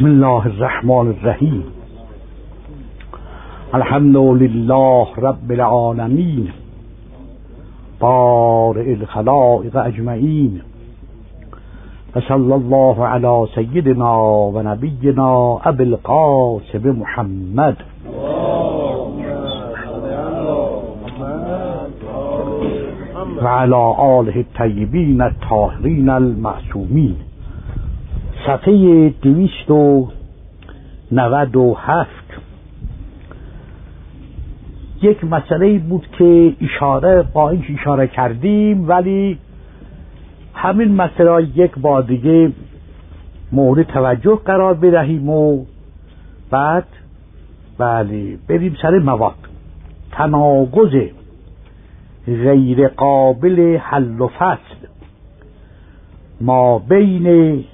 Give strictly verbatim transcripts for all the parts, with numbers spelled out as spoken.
بسم الله الرحمن الرحیم. الحمد لله رب العالمین بارئ الخلائق اجمعین و صلی الله علی سیدنا و نبینا ابی القاسم محمد و علی آله الطیبین الطاهرین المعصومین. صفحه دویست و نود و هفت. یک مسئله بود که اشاره با اینکه اشاره کردیم، ولی همین مسئله یک بار دیگه مورد توجه قرار بدهیم و بعد بله بریم سر مواد. تناقض غیر قابل حل و فصل ما بین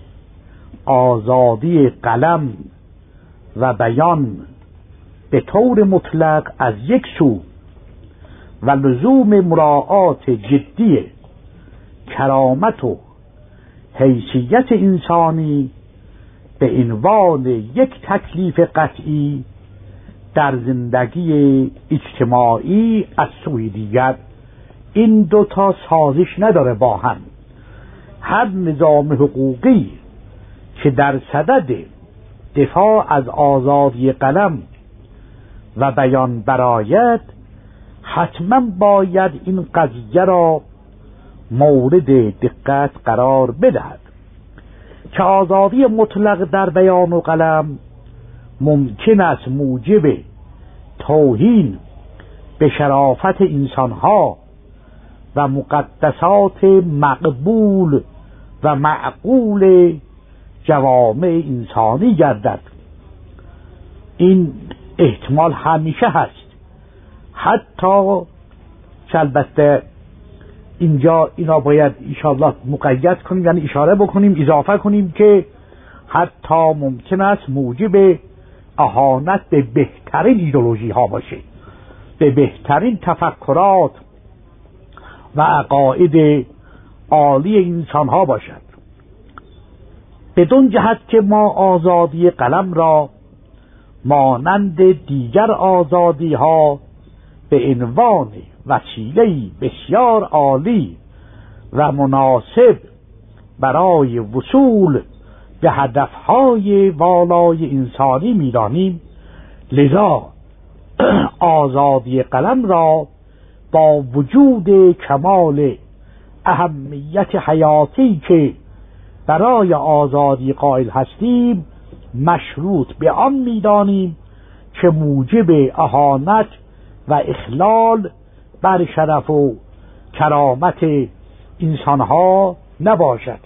آزادی قلم و بیان به طور مطلق از یک سو و لزوم مراعات جدی کرامت و حیثیت انسانی به عنوان یک تکلیف قطعی در زندگی اجتماعی از سوی دیگر، این دوتا سازش نداره با هم. هر نظام حقوقی که در صدد دفاع از آزادی قلم و بیان برآید، حتما باید این قضیه را مورد دقت قرار بدهد که آزادی مطلق در بیان و قلم ممکن است موجب توهین به شرافت انسانها و مقدسات مقبول و معقول جوامع انسانی گردد. این احتمال همیشه هست، حتی که البته اینجا اینا باید انشاءالله مقید کنیم، یعنی اشاره بکنیم، اضافه کنیم که حتی ممکن است موجب اهانت به بهترین ایدئولوژی ها باشه، به بهترین تفکرات و عقاید عالی انسان ها باشد. بدون جهت که ما آزادی قلم را مانند دیگر آزادی ها به عنوان وسیله‌ای بسیار عالی و مناسب برای وصول به هدفهای والای انسانی می‌دانیم، لذا آزادی قلم را با وجود کمال اهمیت حیاتی که برای آزادی قائل هستیم، مشروط به آن می‌دانیم که موجب اهانت و اخلال بر شرف و کرامت انسانها نباشد.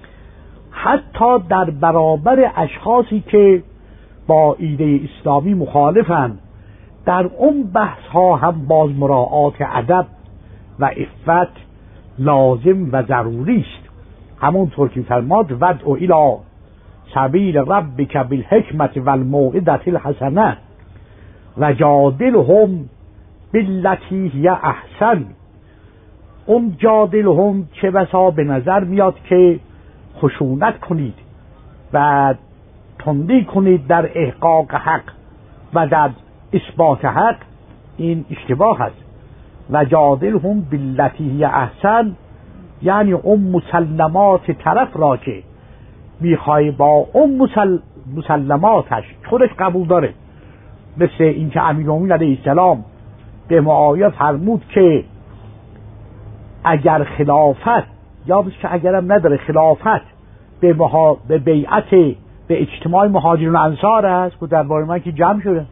حتی در برابر اشخاصی که با ایده اسلامی مخالفند، در اون بحث ها هم باز مراعات ادب و عفت لازم و ضروری است. همونطور که فرماد ودع الی سبیل ربک بالحکمت و الموعظة الحسنه و جادلهم بالتی هی احسن. اون جادلهم چه بسا به نظر میاد که خشونت کنید و تندی کنید در احقاق حق و در اثبات حق، این اشتباه است. و جادلهم بالتی هی احسن یعنی اون مسلمات طرف را که میخوای با اون مسل... مسلماتش خودش قبول داره، مثل اینکه امیرالمومنین علیه السلام به معاویه فرمود که اگر خلافت، یا بس که اگرم نداره، خلافت به, مها... به بیعت به اجتماع مهاجرین و انصار است و درباره من که جمع شده.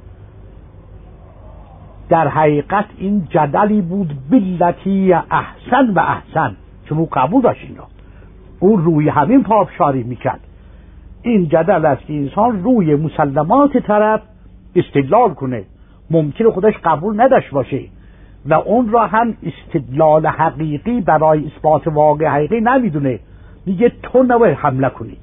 در حقیقت این جدلی بود بالتی احسن و احسن، چون او قبول داشت اینا، اون روی همین پافشاری میکرد. این جدل است که انسان روی مسلمات طرف استدلال کنه، ممکنه خودش قبول نداشت باشه و اون را هم استدلال حقیقی برای اثبات واقع حقیقی نمیدونه، میگه تو نباید حمله کنی،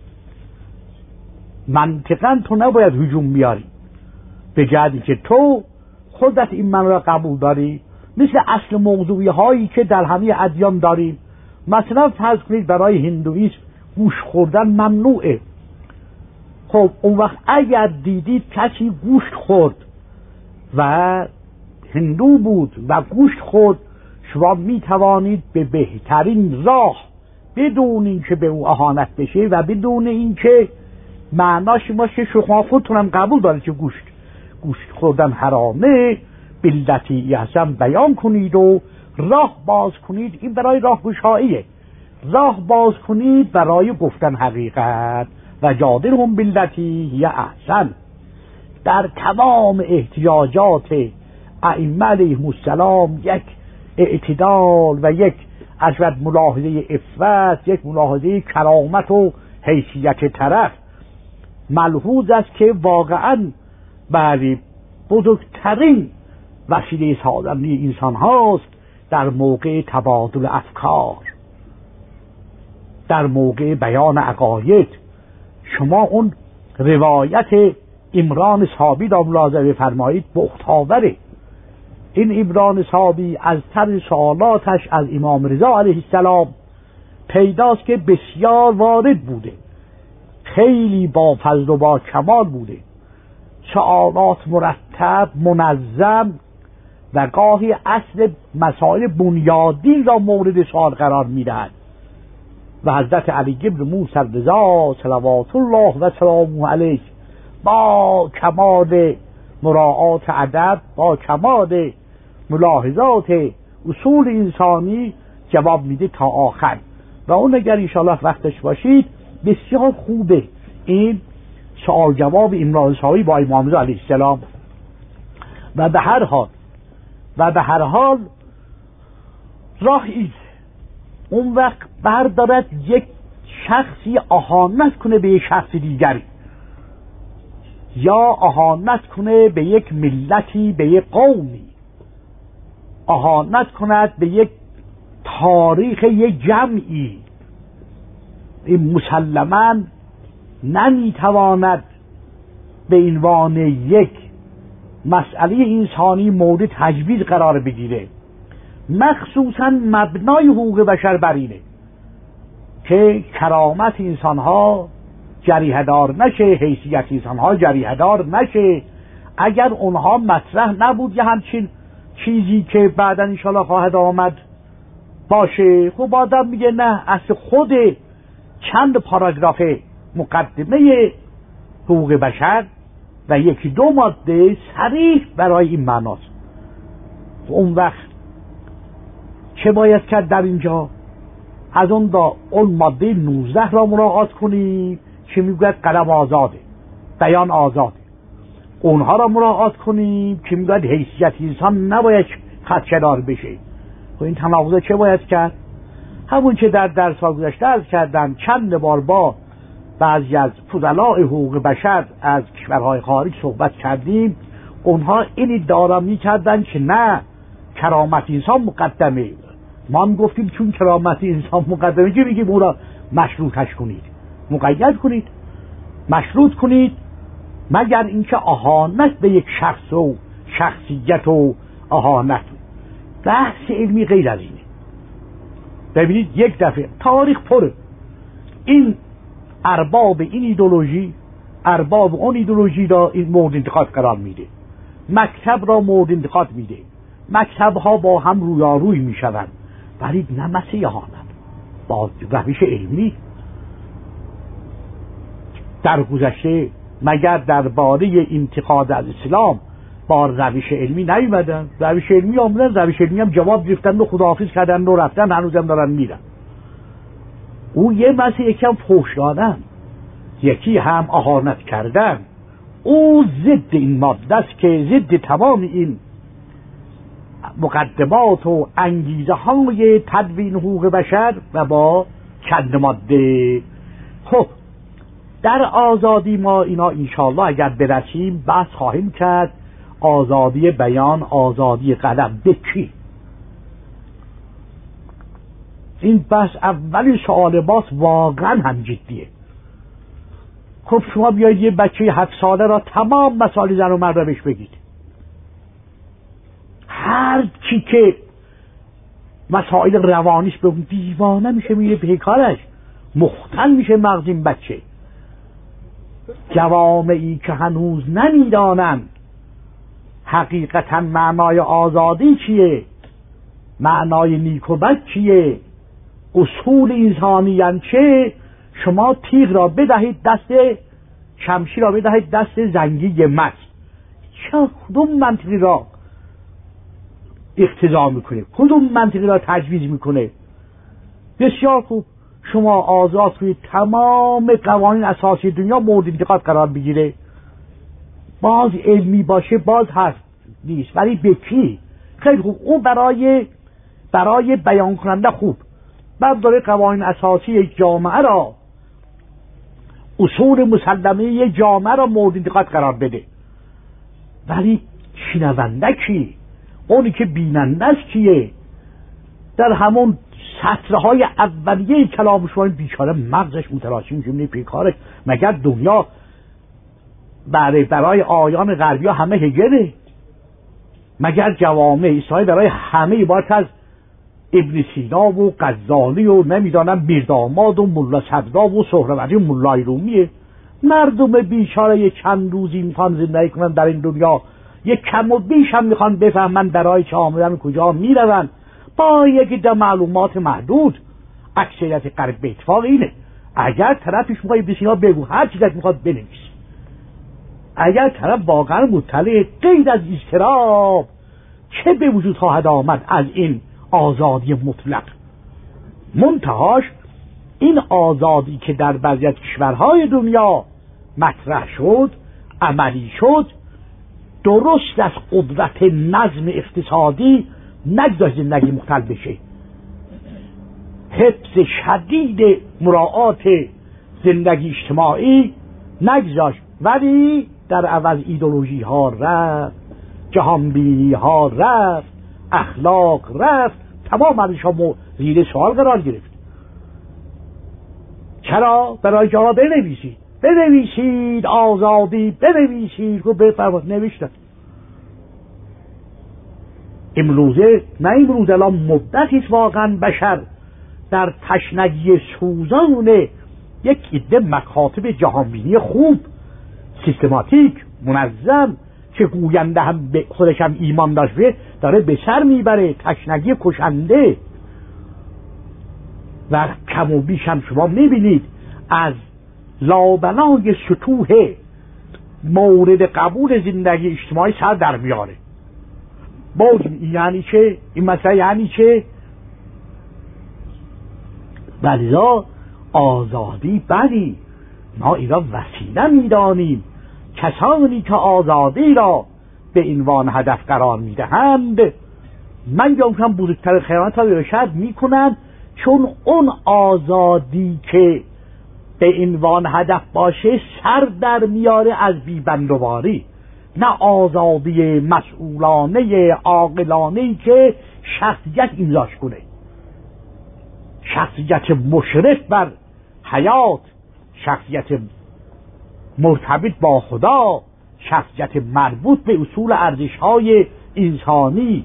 منطقا تو نباید هجوم بیاری، به جهتی که تو خودت این من را قبول داری. مثل اصل موضوعی هایی که در همه ادیان داریم. مثلا فرض کنید برای هندویسم گوش خوردن ممنوعه، خب اون وقت اگر دیدید کسی گوشت خورد و هندو بود و گوشت خورد، شما می توانید به بهترین راه بدون اینکه به او اهانت بشه و بدون اینکه معناش باشه شما خودتونم قبول دارید که گوشت گوشت خوردن حرامه، بلتی احسن بیان کنید و راه باز کنید. این برای راه گشاییه، راه باز کنید برای گفتن حقیقت. و جادلهم بالتی هی احسن. در تمام احتیاجات ائمه علیهم السلام یک اعتدال و یک اشد ملاحظه عفت، یک ملاحظه کرامت و حیثیت طرف ملحوظ است که واقعا بله بزرگترین وسیله سازنده انسان هاست در موقع تبادل افکار، در موقع بیان عقاید. شما اون روایت عمران صابی را ملاحظه بفرمایید، بختاوره. این عمران صابی از طرز سوالاتش از امام رضا علیه السلام پیداست که بسیار وارد بوده، خیلی با فضل و با کمال بوده، سوالات مرتب منظم و گاهی اصل مسائل بنیادی را مورد سوال قرار میدهد. و حضرت علی بن موسی رضا صلوات الله و سلامه علیه با کمال مراعات ادب، با کمال ملاحظات اصول انسانی جواب میده تا آخر. و اون اگر انشاءالله وقتش باشید بسیار خوبه این سوال جواب عمران صابی با امام رضا علیه السلام. و به هر حال و به هر حال راهی اون وقت بردارد یک شخصی اهانت کنه به یک شخص دیگری، یا اهانت کنه به یک ملتی، به یک قومی، اهانت کند به یک تاریخ یک جمعی، این مسلماً نمیتواند به عنوان یک مسئله انسانی مورد تجویز قرار بگیره. مخصوصاً مبنای حقوق بشر بر اینه که کرامت انسانها جریحه دار نشه، حیثیت انسانها جریحه دار نشه. اگر اونها مطرح نبود یه همچین چیزی که بعدا انشاءالله خواهد آمد باشه، خب آدم میگه نه، از خود چند پاراگراف مقدمه حقوق بشر و یکی دو ماده صریح برای این معناست. اون وقت چه باید کرد در اینجا؟ از اون دا اون ماده نوزده را مراعات کنید که میگوید قلم آزاده، بیان آزاده. اونها را مراعات کنیم که میگوید حیثیت انسان نباید خدشه‌دار بشه. خب این تناقض چه باید کرد؟ همون که در درس ها گذشته عرض کردم، چند بار با بعضی از فضلاء حقوق بشر از کشورهای خارج صحبت کردیم. اونها این ادعا را میکردن که نه، کرامت انسان مقدمه. ما هم گفتیم چون کرامت انسان مقدمه که میگیم او را مشروطش کنید، مقید کنید، مشروط کنید، مگر اینکه اهانت به یک شخص و شخصیت و اهانت. بحث علمی غیر از اینه. ببینید یک دفعه تاریخ پره، این ارباب این ایدئولوژی ارباب اون ایدئولوژی را این مورد انتقاد قرار میده، مکتب را مورد انتقاد میده، مکتب ها با هم رویاروی میشوند، ولی نه مسیح اهانت با روش علمی. در گذشته مگر درباره انتقاد از اسلام با روش علمی نیومدن؟ روش علمی آمدن، روش علمی هم جواب گرفتن و خداحافظ کردن و رفتن، هنوزم دارن میرن. او یه مسیح یکی هم فحش دادن، یکی هم اهانت کردن. او ضد این ماده است که ضد تمام این مقدمات و انگیزه های تدوین حقوق بشر و با چند ماده. خب در آزادی ما اینا انشاءالله اگر برسیم بحث خواهیم کرد. آزادی بیان، آزادی قلم به کی؟ این بحث اولی سوال باز واقعا هم جدیه. خب شما بیاید یه بچه هفت ساله را تمام مسائل زن و مرد را بهش بگید، هر چی که مسائل روانیش به اون دیوانه میشه، میره پیکارش، مختل میشه مغز این بچه. جوامعی که هنوز نمیدانند حقیقتا معنای آزادی چیه، معنای نیک و بد چیه، اصول انسانیت چه، شما تیغ را بدهید دست، شمشیر را بدهید دست زنگی مست. چه کدوم منطقی را اقتضا میکنه، کدوم منطقی را تجویز میکنه؟ بسیار خوب، شما آزاد کنید تمام قوانین اساسی دنیا مورد انتقاد قرار بگیره، باز علمی باشه باز هست نیست، ولی به کی؟ خیلی خوب، اون برای برای بیان کننده خوب، بعد داره قوانین اساسی یک جامعه را، اصول مسلمه یک جامعه را مورد انتقاد قرار بده، ولی شنونده کی؟ اونی که بیننده است کیه؟ در همون سطرهای اولیه کلام شما بیچاره مغزش متلاشی میشه، پیکارش مگر دنیا برای برای آیان غربی ها همه هگله؟ مگر جوامع اسلامی برای همه عبارت از ابن سینا و غزالی و نمیدانم میرداماد و ملا صدرا و سهروردی و ملای رومیه؟ مردم بیچاره چند روزی میخوان زندگی کنن در این دنیا، یک کم و بیش هم میخوان بفهمن برای چه آمدن کجا میرون، با یک ده معلومات محدود. اکثریت غرب به اتفاق اینه، اگر طرفش میخواد ابن سینا بگو، هر چیزی میخواد بنویس، اگر طرف واقعا مطلع، غیر از اضطراب چه به وجود خواهد آمد از این آزادی مطلق؟ منتهاش این آزادی که در بعضی از کشورهای دنیا مطرح شد، عملی شد، درست از قدرت نظم اقتصادی نگذاشت زندگی مختل بشه، حفظ شدید مراعات زندگی اجتماعی نگذاشت، ولی در عوض ایدئولوژی ها رفت، جهانبینی ها رفت، اخلاق رفت، تمام ارزش ها زیر سوال قرار گرفت. چرا؟ برای جواب بنویسید، بنویسید آزادی، بنویسید رو بفرمایید، نوشتن. امروزه نه امروز، الان مدتی واقعا بشر در تشنگی سوزان یک عده مکاتب جهانبینی خوب، سیستماتیک، منظم، که گوینده هم به خودش هم ایمان داشته داره به سر میبره، تشنگی کشنده. و کم و بیش هم شما میبینید از لابلای سطوح مورد قبول زندگی اجتماعی سر در میاره. باز یعنی چه؟ این مسئله یعنی چه؟ ولذا آزادی بلی، ما اینا وسیله میدانیم. کسانی که آزادی را به عنوان هدف قرار میدهند، من یمکن بزرگتر خیانت را ارشاد میکنند، چون اون آزادی که به عنوان هدف باشه سر در میاره از بیبندواری، نه آزادی مسئولانه عاقلانه‌ای که شخصیت امضاش کنه، شخصیت مشرف بر حیات، شخصیت مرتبط با خدا، شخصیت مربوط به اصول ارزش‌های انسانی.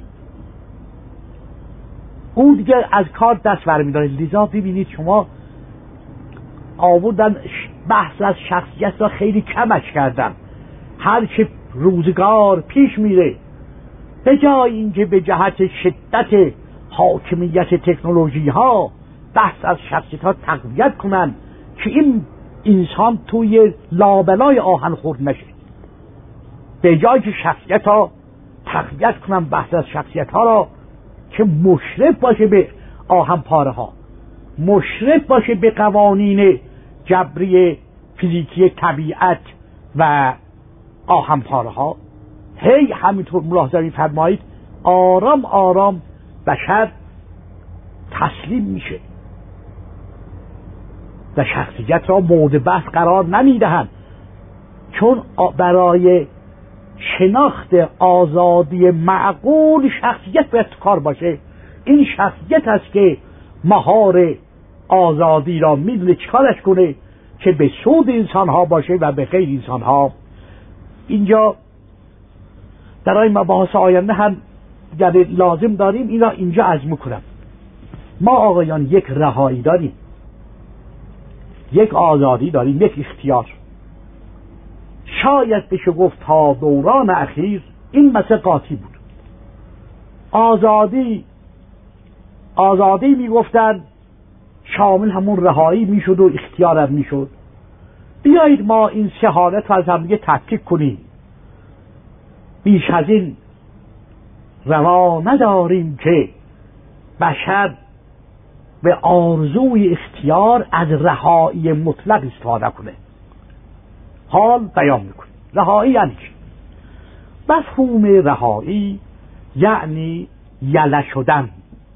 اون دیگه از کار دست برمی‌داره. لذا ببینید شما آوردن بحث از شخصیت را خیلی کمش کردن. هر چه روزگار پیش میره، به جای اینکه به جهت شدت حاکمیت تکنولوژی ها بحث از شخصیت ها تقویت کنن که این انسان توی لابلای آهن خورد نشه، به جای که شخصیت ها تقویت کنن بحث از شخصیت ها را که مشرف باشه به آهن پاره ها، مشرف باشه به قوانین جبری فیزیکی طبیعت و آهن پاره ها، هی همینطور ملاحظه می‌فرمایید آرام آرام بشر تسلیم میشه و شخصیت را مورد بحث قرار نمیدهند، چون برای شناخت آزادی معقول شخصیت باید تو کار باشه. این شخصیت است که مهار آزادی را میدونه چیکارش کنه که به سود انسان ها باشه و به خیر انسان ها. اینجا در این مباحث آینده هم یعنی لازم داریم این را اینجا عزم کنم. ما آقایان یک رهایی داریم، یک آزادی داریم، یک اختیار. شاید بشه گفت تا دوران اخیر این مسئله قاطی بود. آزادی آزادی میگفتن شامل همون رهایی میشد و اختیار هم میشد. بیایید ما این سه حالت رو از هم دیگه تفکیک کنیم. بیش از این روا نداریم که بشر به آرزوی اختیار از رهایی مطلق استفاده کنه. حال بیان میکنه. رهایی یعنی چی؟ مفهوم رهایی یعنی یله شدن،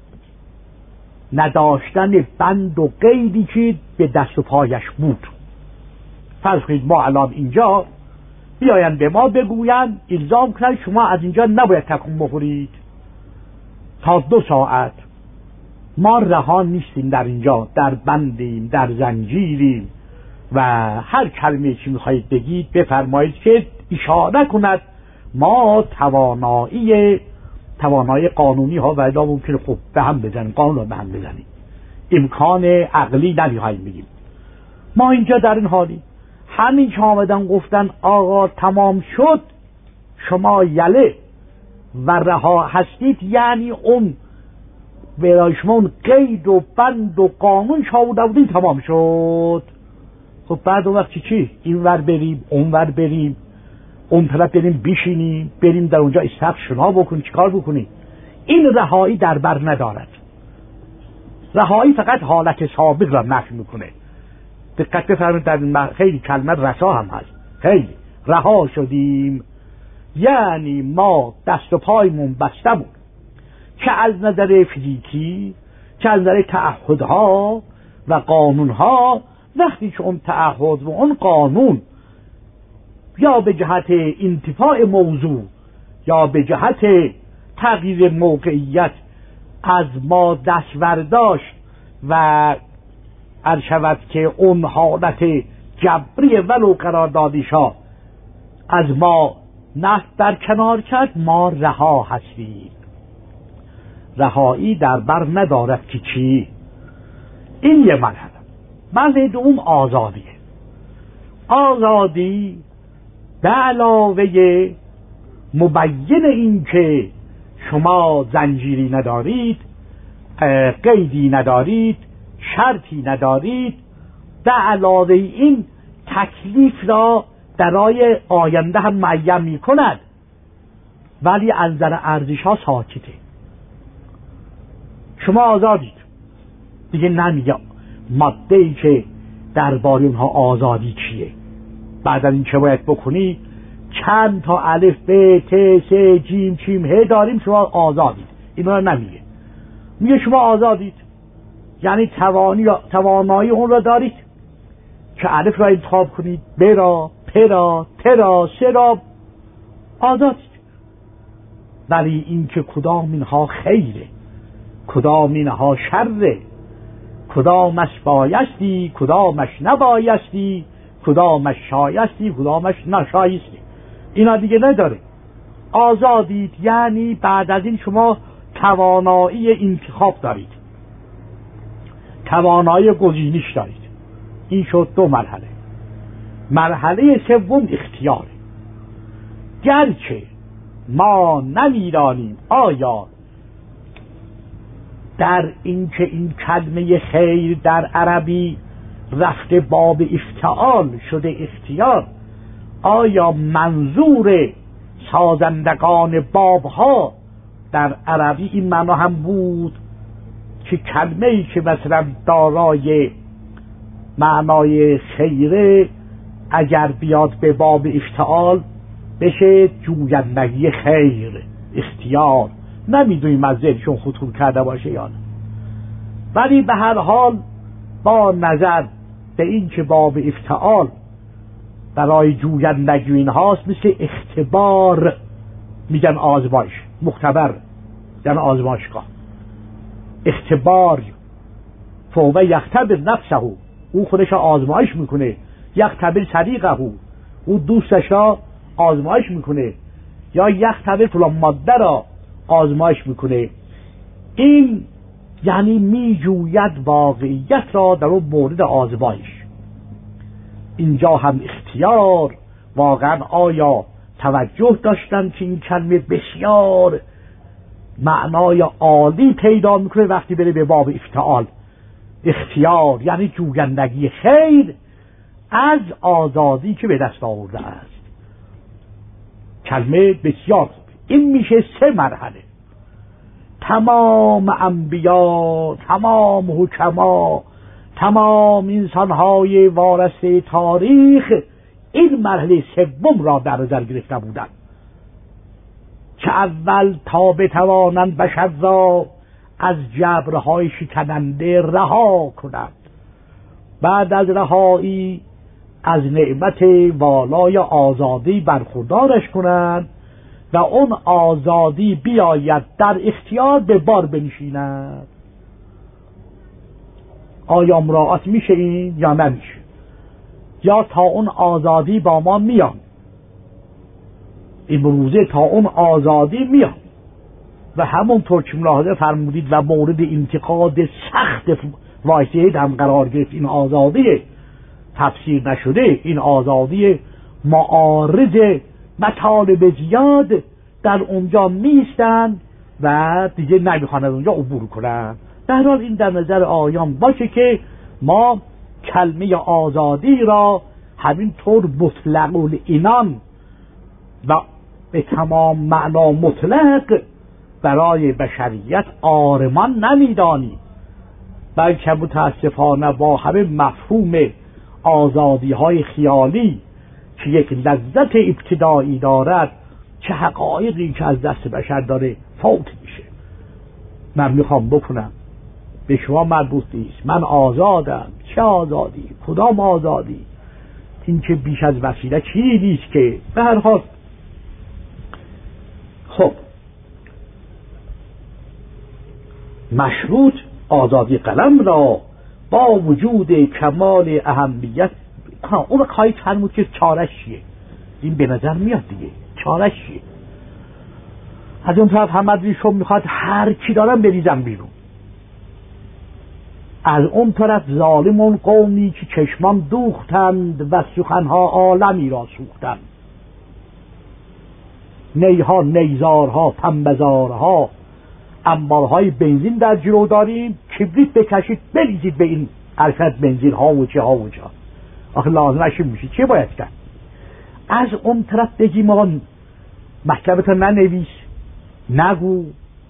نداشتن بند و قیدی که به دست و پایش بود. فرض کنید ما الان اینجا بیاین به ما بگوین الزام کنن شما از اینجا نباید تکون بخورید تا دو ساعت. ما رها نیستیم، در اینجا در بندیم، در زنجیریم و هر کلمه چی میخواهید بگید بفرمایید که اشاره کند ما توانایی توانایی قانونی ها و الا ممکنه خب به هم بزنیم، قانون رو به هم بزنیم، امکان عقلی نمیخواهیم بگیم. ما اینجا در این حالی همین که آمدن گفتن آقا تمام شد شما یله و رها هستید، یعنی اون برای شما اون قید و بند و قانون شاوده بودین تمام شد. خب بعد اون وقتی چی؟ این ور بریم اون ور بریم، اون طرف بریم بشینیم، بریم در اونجا استخ شنا بکنیم، چیکار بکنیم؟ این رهایی در بر ندارد. رهایی فقط حالت سابق را نفی میکنه. دقت بفرمایید در این خیلی کلمه رسا هم هست. خیلی رها شدیم یعنی ما دست و پایمون بسته بود، چه از نظر فیزیکی چه از نظر تعهدها و قانونها. وقتی که اون تعهد و اون قانون یا به جهت انتفاع موضوع یا به جهت تغییر موقعیت از ما دست برداشت و عرض شود که اون حالت جبری ولو قراردادیشا از ما نفت در کنار کرد، ما رها هستیم. رهایی در بر ندارد که چی؟ این یه مرحله. مرحله دوم آزادیه. آزادی به علاوه مبین این که شما زنجیری ندارید، قیدی ندارید، شرطی ندارید، به علاوه این تکلیف را درای آینده هم معین می کند، ولی از نظر ارزش ها ساکته. شما آزادید دیگه، نمیگه ماده ای که درباره اونها آزادی چیه، بعد از این چه باید بکنی، چند تا الف ب ت س جیم چیم ه داریم، شما آزادید. اینا رو نمیگه. میگه شما آزادید یعنی توانی توانایی اون را دارید که الف را انتخاب کنید، ب را، پ را، ت را، س را، آزادید. ولی این که کدام اینها خیره، کدام اینها شره، کدامش بایستی، کدامش نبایستی، کدامش شایستی، کدامش نشایستی، اینا دیگه نداره. آزادید یعنی بعد از این شما توانایی انتخاب دارید، توانایی گزینش دارید. این شد دو مرحله. مرحله سوم اختیاره. گرچه ما نمیدانیم آیا در این که این کلمه خیر در عربی رفته باب افتعال شده اختیار، آیا منظور سازندگان بابها در عربی این معنا هم بود که کلمه‌ای که مثلا دارای معنای خیره اگر بیاد به باب افتعال بشه جویندگی خیر، اختیار؟ نمیدونیم از ذهنشون خطور کرده باشه یا نه، ولی به هر حال با نظر به این که باب افتعال برای جویندگی این هاست، مثل اختبار میگن آزمایش، مختبر یعنی آزمایشگاه. اختبار فوق یختبر نفسه، او خودش آزمایش میکنه، یختبر صدیقه، او دوستش را آزمایش میکنه، یا یختبر فلان ماده را آزمایش میکنه. این یعنی میجوید واقعیت را در اون مورد آزمایش. اینجا هم اختیار واقعا آیا توجه داشتن که این کلمه بسیار معنای عالی پیدا میکنه وقتی بره به باب افتعال، اختیار یعنی جویندگی خیر از آزادی که به دست آورده است. کلمه بسیار خوب. این میشه سه مرحله. تمام انبیا، تمام حکما، تمام انسانهای وارثه تاریخ این مرحله سوم را در نظر گرفته بودند که اول تا بتوانند بشر را از جبرهای شکننده رها کنند، بعد از رهایی از نعمت والای آزادی برخوردارش کنند و اون آزادی بیاید در اختیار به بار بنشیند. آیا مراعات میشه این یا نمیشه؟ یا تا اون آزادی با ما میان، این روزه تا اون آزادی میان و همونطور که ملاحظه فرمودید و مورد انتقاد سخت وایسید هم قرار گرفت، این آزادی تفسیر نشده، این آزادی معارض مطالب زیاد در اونجا میستن و دیگه نمیخوان از اونجا عبور کنن. در حال این در نظر آیان باشه که ما کلمه آزادی را همینطور مطلق العنان و به تمام معنا مطلق برای بشریت آرمان نمیدانیم، بلکه متاسفانه با همه مفهوم آزادی های خیالی که یک لذت ابتدایی دارد، چه حقایقی که از دست بشر داره فوت میشه. من میخوام بکنم به شما مربوط نیست، من آزادم. چه آزادی؟ کدام آزادی؟ این که بیش از وسیله چیزی نیست که به هر حال. خب مشروط آزادی قلم را با وجود کمال اهمیت، ها اون خواهید فرمود که چارش چیه؟ این به نظر میاد دیگه، چارش چیه؟ از اون طرف محمد ریشم میخواد هر کی دارم بریزم بیرون، از اون طرف ظالمون قومی که چشمان دوختند و سخنها عالمی را سوختند، نیها نیزارها پنبزارها انبارهای بنزین در جلو داریم، کبریت بکشید بریزید به این ارشد بنزین ها و چه ها و چه ها. آخه لازمش میشه چه باید کرد؟ از اون طرف بگیم آقا محکمتا ننویس، نگو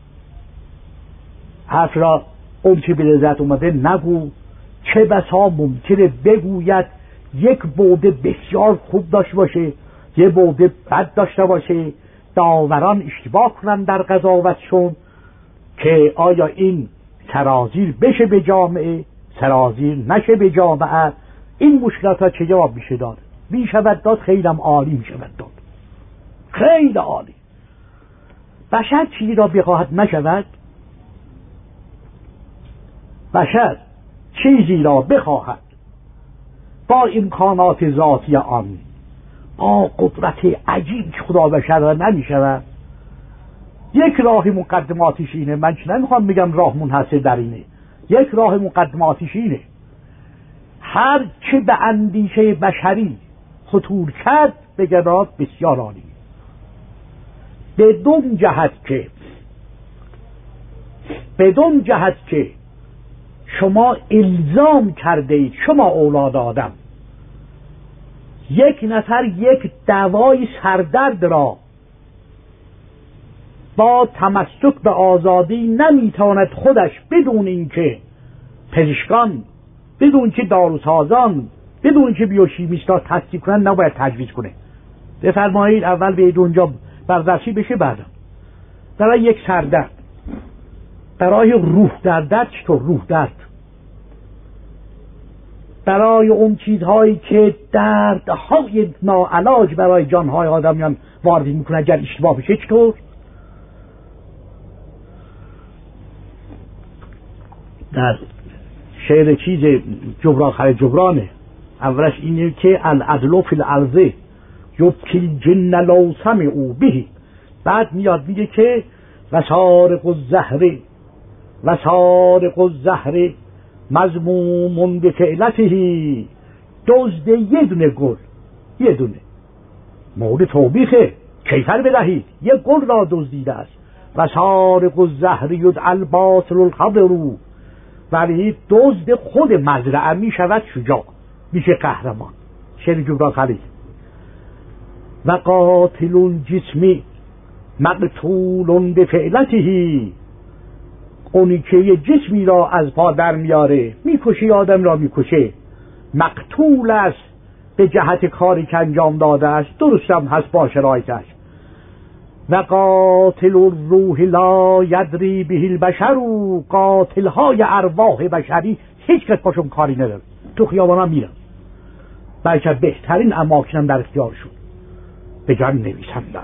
حرف را اون چه به لذت اومده نگو، چه بسا ممکنه بگوید یک بوده بسیار خوب داشته باشه، یه بوده بد داشته باشه، داوران اشتباه کنن در قضاوتشون که آیا این سرازیر بشه به جامعه، سرازیر نشه به جامعه. این مشکلات ها چه جواب میشه داد؟ میشود داد، خیلی هم عالی میشود داد، خیلی عالی. بشر چیزی را بخواهد نشود، بشر چیزی را بخواهد با امکانات ذاتی آن، با قدرت عجیب که خدا بشر را نمیشود. یک راه مقدماتیش اینه، من چه نمیخوام بگم راه منحصر در اینه، یک راه مقدماتیش اینه هر چه به اندیشه بشری خطور کرد بگراد بسیار عالی، بدون جهت که بدون جهت که شما الزام کرده اید شما اولاد آدم یک نفر یک دوای سردرد را با تمسک به آزادی نمیتواند خودش بدون اینکه پزشکان، بدون که داروسازان، بدون که بیوشیمیستا تصدیق کنن نباید تجویز کنه. بفرمایید اول به اونجا بررسی بشه، بعدا برای یک سردرد، برای روح درد، چطور روح درد، برای اون چیزهایی که دردهای ناعلاج برای جانهای آدمیان وارد میکنه اگر اشتباه بشه چطور؟ در شعر چیز جبران خرید جبرانه اولش اینه که العدل فی الارض یبکی جن لو سمعوا به، بعد میاد میگه که وسارق الزهر وسارق الزهر مذموم بفعلته، دزد یه دونه گل، یه دونه مورد توبیخه. کیفر بدهید، یک گل را دزدیده است و سارق الزهر یدعی الباطل الخبر، ولی دزد خود مزرعه می شود شجاع، میشه قهرمان. شعر جبران خلیل. و قاتل جسمی مقتول به فعلته، اونی که یه جسمی را از پا در میاره، میکشه، آدم را میکشه، مقتول است به جهت کاری که انجام داده است، درست هم هست با شرایطش. و قاتل الروح لا یدری به البشر، قاتل های ارواح بشری هیچ کس پاشون کاری نداره، تو خیابان هم میرن، بلکه بهترین اماکن هم در اختیار شد. به جان نویسنده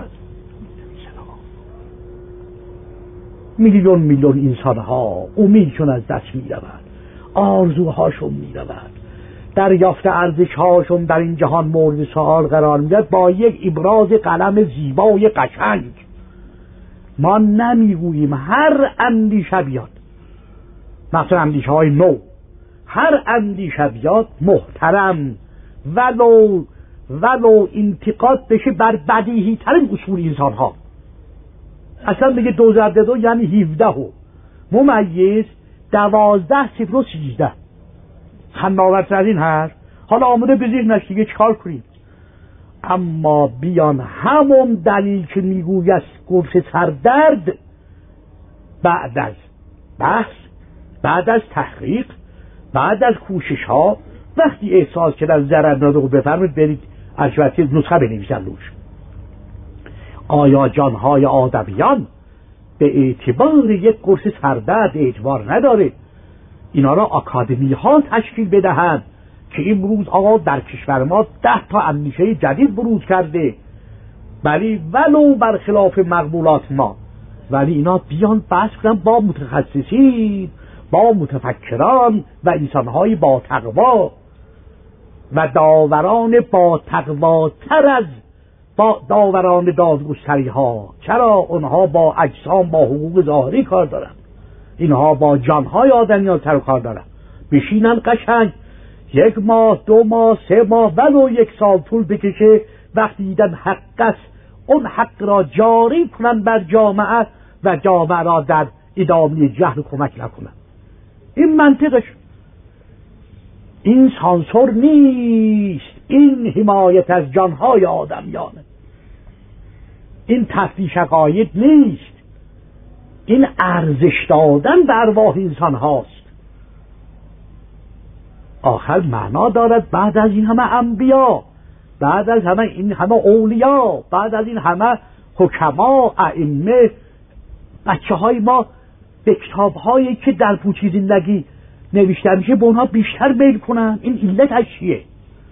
میلیون میلیون انسان ها امیدشون از دست میرود، آرزوهاشون میرود، دریافت ارزش هاشون در این جهان مورد سؤال قرار میدهد با یک ابراز قلم زیبای قشنگ. ما نمیگوییم هر اندیشه بیاد، مثلا اندیشه های نو، هر اندیشه بیاد محترم، ولو ولو انتقاد بشه بر بدیهی ترین اصول انسان ها. اصلا بگه دو ضرب دو یعنی هفده و ممیز دوازده صفر و سیزده، خناورتر از این هست. حالا آمده به ذهنش دیگه چکار کنیم؟ اما بیان همون دلیل که میگوید قرص سردرد، بعد از بحث، بعد از تحقیق، بعد از کوشش ها، وقتی احساس کردن ضرر نداره بفرمید برید البته نسخه بنویسن روش. آیا جانهای آدمیان به اعتبار یک قرص سردرد اعتبار نداره؟ اینا را آکادمی ها تشکیل بدهند که امروز آقا در کشور ما ده تا اندیشه جدید بروز کرده، ولی ولو برخلاف مقبولات ما، ولی اینا بیان بحث کنن با متخصصین، با متفکران و انسانهای با تقوا و داوران با تقوا تر از با داوران دادگستری ها. چرا؟ اونها با اجسام، با حقوق ظاهری کار دارن، اینها با جانهای آدمیان سر و کار دارن. بشینن قشنگ یک ماه، دو ماه، سه ماه، ولو یک سال طول بکشه، وقتی دیدن حق است اون حق را جاری کنن بر جامعه و جامعه را در ادامه جهل کمک نکنن. این منطقش، این سانسور نیست، این حمایت از جانهای آدمیانه، این تفتیش عقاید نیست، این ارزش دادن به ارواح انسان هاست. آخر معنا دارد بعد از این همه انبیا، بعد از همه این همه اولیا، بعد از این همه حکما، ائمه، بچه های ما به کتاب هایی که در پوچی زندگی نوشته میشه به اونها بیشتر میل کنن. این علتش چیه؟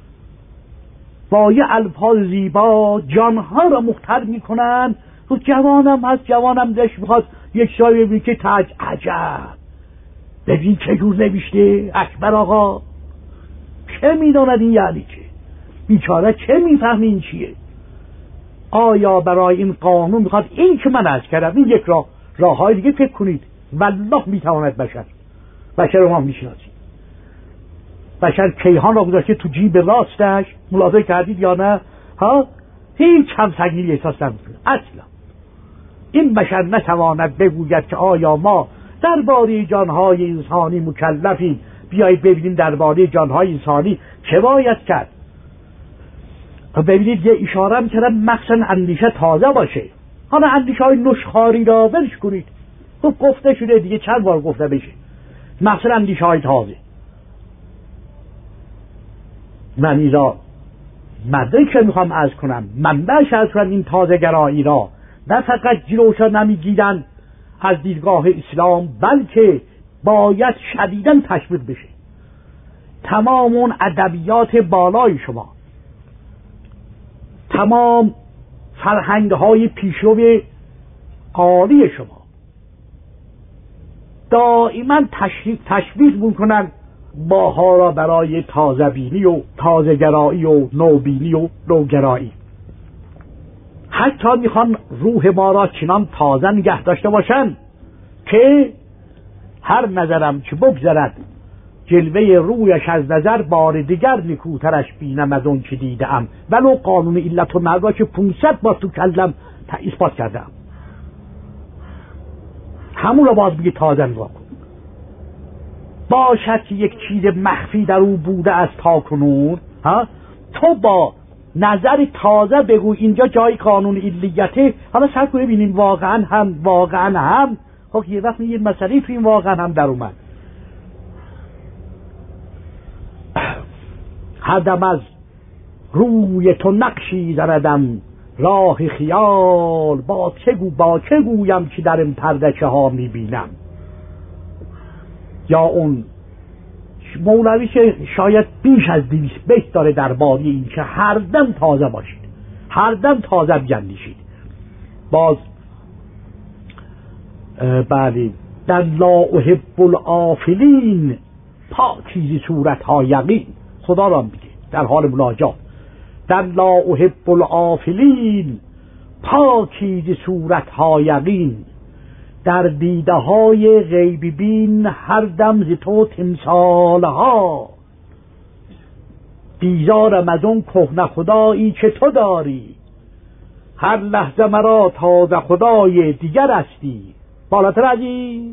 با یه الفاظ زیبا جانها را مختل میکنن. تو جوانم هست، جوانم داشت میخواد یک شای ببینی که تاج عجب ببین چجور نوشته اکبر آقا، چه میداند این یعنی چه؟ بیچاره چه میفهمی این چیه؟ آیا برای این قانون میخواد این که من عرض کردم این یک راه راه های دیگه فکر کنید؟ والله میتواند بشر بشر رو ما میشناسید. بشر کیهان را گذاشته تو جیب راستش، ملاحظه کردید یا نه؟ ها هیچ هم سنگینی احساس نمیکنه اصلا. این بشر نتواند بگوید که آیا ما درباره جانهای انسانی مکلفیم، بیایید ببینیم درباره جانهای انسانی چه باید کرد. ببینید یه اشاره میکردم مخصوصا اندیشه تازه باشه. حالا اندیشه های نشخاری را ولش کنید، خب گفته شده دیگه، چند بار گفته بشه. مخصوصا اندیشه های تازه من این را مدرک که میخوام عرض کنم، منبعش عرض کنم این تازه گرایی را نه فقط جلوشا نمیگیرن از دیدگاه اسلام، بلکه باید شدیداً تشویق بشه. تمام اون ادبیات بالای شما، تمام فرهنگ های پیشرو عالی شما دائما تشویق میکنن باها را برای تازه بینی و تازه گرایی و نوبینی و نوگرایی. حتی میخوان روح ما را چنان تازه نگه داشته باشن که هر نظرم که بگذرد جلوه رویش از نظر بار دیگر نکوترش بینم از اون که دیدم، ولو قانون علت و مردا که پونصد بار تو کلم اثبات کردم. همون رو باز بگی تازه نگاه کن. باشد که یک چیز مخفی در او بوده از تا کنون، ها تو با نظر تازه بگو اینجا جای قانون علیته. حالا سر کنه ببینیم واقعا هم واقعا هم خب یه وقت یه مسئله تو این واقعا هم در اومد. هر دم از روی تو نقشی زندم راه خیال، با چه گو با چه گویم که در این پردچه ها میبینم. یا اون مولوی که شاید بیش از دویست بیت داره درباره این که هر دم تازه باشید، هر دم تازه بیندیشید. باز بله در لا احب الافلین پاکیزی صورت ها یقین، خدا را میگه در حال مناجات، در لا احب الافلین پاکیزی صورت ها یقین، در دیده های غیبی بین هر دم ز تو تمثال ها، بیزارم از اون کهنه خدایی که تو داری، هر لحظه مرا تازه خدای دیگر هستی. بالاتر از این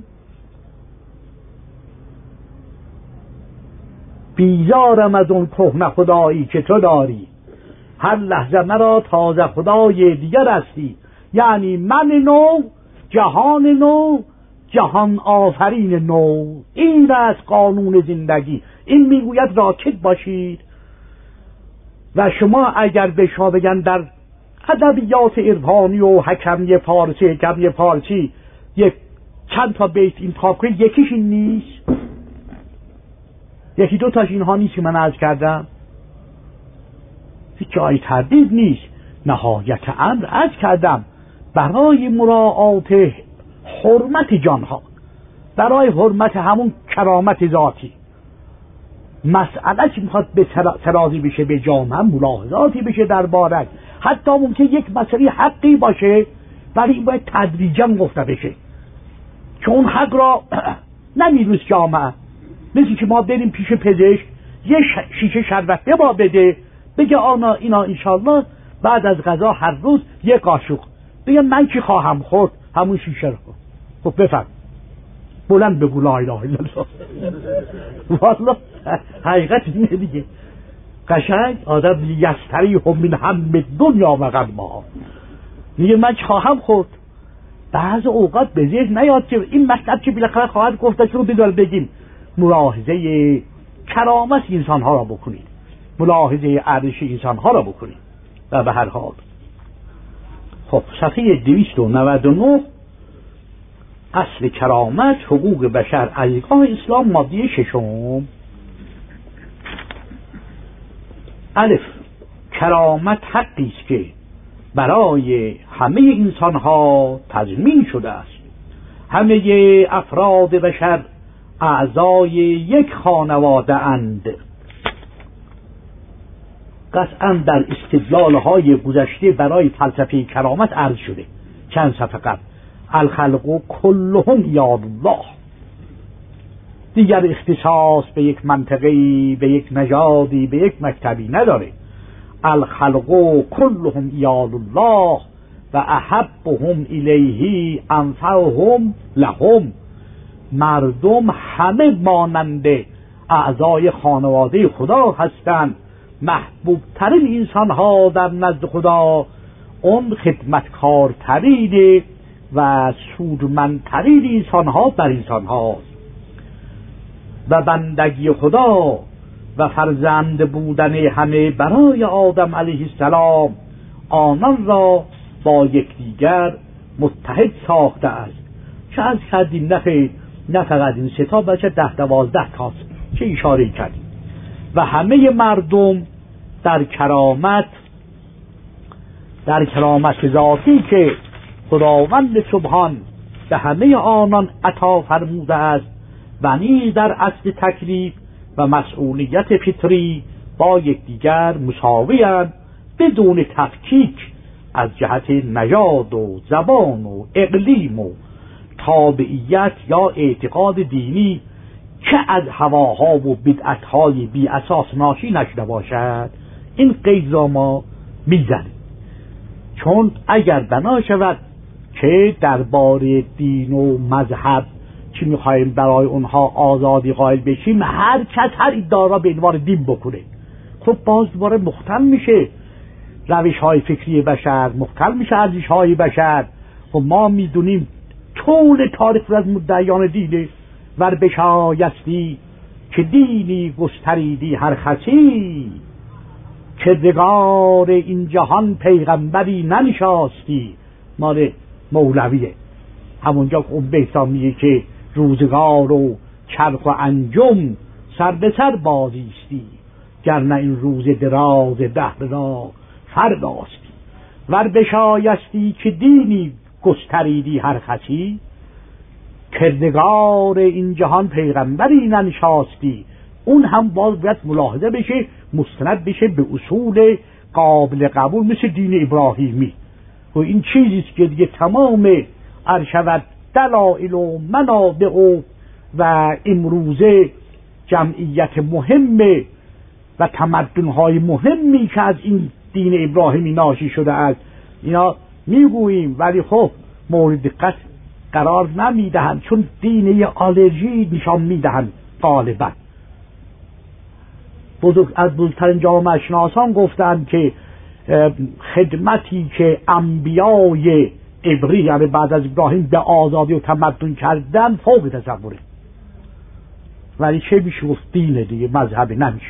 بیزارم از اون کهنه خدایی که تو داری، هر لحظه مرا تازه خدای دیگر هستی. یعنی من نو، جهان نو، جهان آفرین نو. این است قانون زندگی. این میگوید راکد باشید. و شما اگر به شما بگن در ادبیات عرفانی و حکمی فارسی حکمی فارسی یک چند تا بیت این تاب کنید، یکیش این نیست، یکی دو تاش اینها نیست که من عرض کردم، هیچ جای تردید نیست. نهایت امر عرض کردم برای مراعات حرمت جانها، برای حرمت همون کرامت ذاتی، مسئله که میخواد به ترازی بشه به جام هم ملاحظاتی بشه دربارش. حتی ممکن یک مسئله حقی باشه ولی این باید تدریجا گفته بشه، چون اون حق را نمیدوز جامعه. مثل که ما بریم پیش پزشک یه شیشه شربت به ما بده، بگه آنا اینا انشالله بعد از غذا هر روز یه قاشق، بگه من چی خواهم خورد همون شیشه رو. خب بفهم بلند بگو لا اله الا الله. والله حقیقت اینه دیگه. قشنگ آدم یستری هم من هم دنیا و غمها، میگه من چی خواهم خورد. بعض اوقات به ذهن نیاد که این مطلب که بالاخره خواهد گفته رو بدال بگیم. ملاحظه کرامت انسان ها را بکنید، ملاحظه ارزش انسان ها را بکنید. و به هر حال خب صفحه دویست و نود و نه اصل کرامت حقوق بشر از دیدگاه اسلام، ماده ششم. الف، کرامت حقی است که برای همه انسان ها تضمین شده است. همه افراد بشر اعضای یک خانواده اند. قطعا در استدلال های گذشته برای فلسفه کرامت عرض شده چند صفحه قبل. الخلق کلهم یاد الله، دیگر اختصاص به یک منطقه‌ای، به یک نژادی، به یک مکتبی نداره. الخلق کلهم یاد الله و احبهم الیه انفعهم لهم. مردم همه مانند اعضای خانواده خدا هستند. محبوب ترین انسان ها در نزد خدا اون خدمتکارترین و سودمندترین انسان ها بر انسان ها و بندگی خدا و فرزند بودن همه برای آدم علیه السلام آنان را با یکدیگر متحد ساخته است. چه از کردیم نخیر، نه فقط این سه تا بچه ده دوازده تاست چه اشاره کردیم. و همه مردم در کرامت در کرامت ذاتی که خداوند سبحان به همه آنان عطا فرموده است و نیز در اصل تکلیف و مسئولیت فطری با یکدیگر مساوی‌اند بدون تفکیک از جهت نژاد و زبان و اقلیم و تابعیت یا اعتقاد دینی که از هواها و بدعتهای بی اساس ناشی نشده باشد. این قید را ما میزنیم، چون اگر بنا شود که درباره دین و مذهب چی میخوایم برای اونها آزادی قائل بشیم، هر کس هر ادعا را به عنوان دین بکنه، خب باز دوباره مختل میشه روش های فکری بشر، مختل میشه ارزش های بشر. و ما میدونیم طول تاریخ از مدعیان دینه ور بشایستی که دینی گستریدی هر خسی، کردگار این جهان پیغمبری ننشاستی. مال مولویه، همونجا که اون بهتا میگه که روزگار و چرخ و انجم سر به سر بازیستی، گرنه این روز دراز دهر را فرداستی. ور بشایستی که دینی گستریدی هر خسی، کردگار این جهان پیغمبری ننشاستی. اون هم باز باید ملاحظه بشه، مستند بشه به اصول قابل قبول مثل دین ابراهیمی. و این چیزیست که دیگه تمام ارشود دلائل و منابع و, و امروزه جمعیت مهمه و تمدن‌های مهمی که از این دین ابراهیمی ناشی شده است اینا میگوییم، ولی خب مورد دقت قرار نمیدهند، چون دینه آلرژی نشان میدهند. غالبا بزرگ از بزرگترین جامعه شناسان گفتند که خدمتی که انبیای عبری یعنی بعد از ابراهیم به آزادی و تمدن کردن فوق تصوره، ولی چه میشه گفت دینه دیگه، مذهب نمیشه.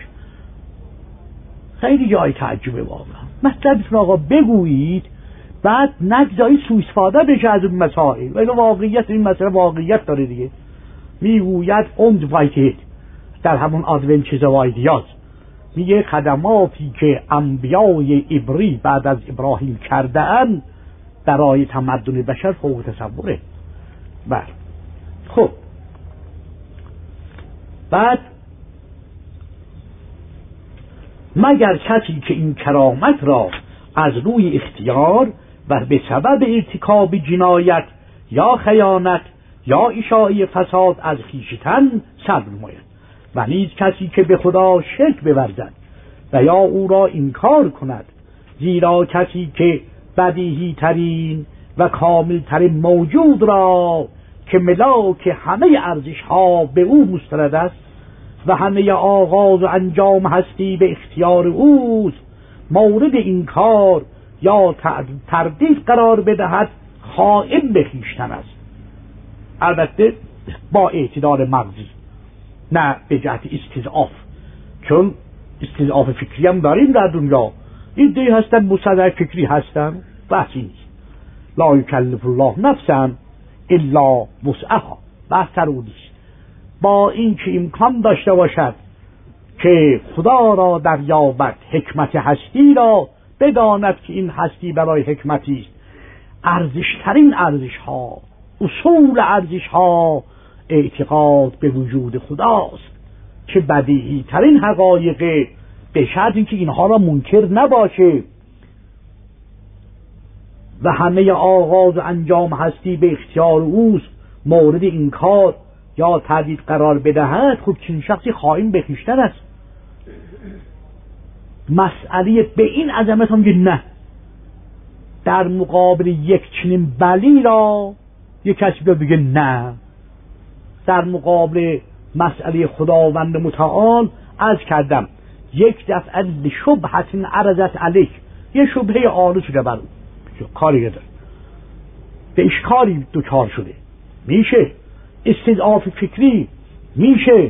خیلی جای تعجبه واقعا. مطلبتون آقا بگویید، بعد نگذارید سوء استفاده بشه از اون مسائل. ولی واقعیت این مسئله واقعیت داره دیگه. میگوید اوند وایتید در همون آدونچیز و ایدیاز، میگه خدماتی که انبیای عبری بعد از ابراهیم کرده‌اند برای تمدن بشر فوق تصوره. بله خب بعد مگر کسی که این کرامت را از روی اختیار و به سبب ارتکاب جنایت یا خیانت یا اشاعه فساد از خویشتن صبر نماید، و نیز کسی که به خدا شرک بورزد و یا او را انکار کند، زیرا کسی که بدیهی ترین و کامل ترین موجود را که ملاک همه ارزش ها به او مستند است و همه آغاز و انجام هستی به اختیار اوست، مورد انکار یا تردید قرار بدهد، خائن به خویشتن است. البته با اعتدال مغزی، نه به جهت استضعاف، چون استضعاف فکری هم داریم در دنیا. این دی هستن مستضعف فکری هستن، بحثی نیست. لا یکلف الله نفسا الا وسعها، بحث تر او نیست. با این که امکان داشته باشد که خدا را دریابد، حکمت هستی را بداند که این هستی برای حکمتی است، ارزشترین ارزش ها، اصول ارزش ها اعتقاد به وجود خداست که بدیهی ترین حقایق، به شرطی که اینها را منکر نباشه، و همه آغاز و انجام هستی به اختیار اوست، مورد انکار یا تردید قرار بدهد، خود چنین شخصی خائن به خویشتن است. مسئله به این عظمت هم که نه، در مقابل یک چنین بلی را یک کسی بگه نه، در مقابل مسئله خداوند متعال عرض کردم یک دفعه به شبهت عرضت علیک، یه شبهه آلو شده بر اون کاری داره، به اشکالی دوچار شده، میشه استضعاف فکری، میشه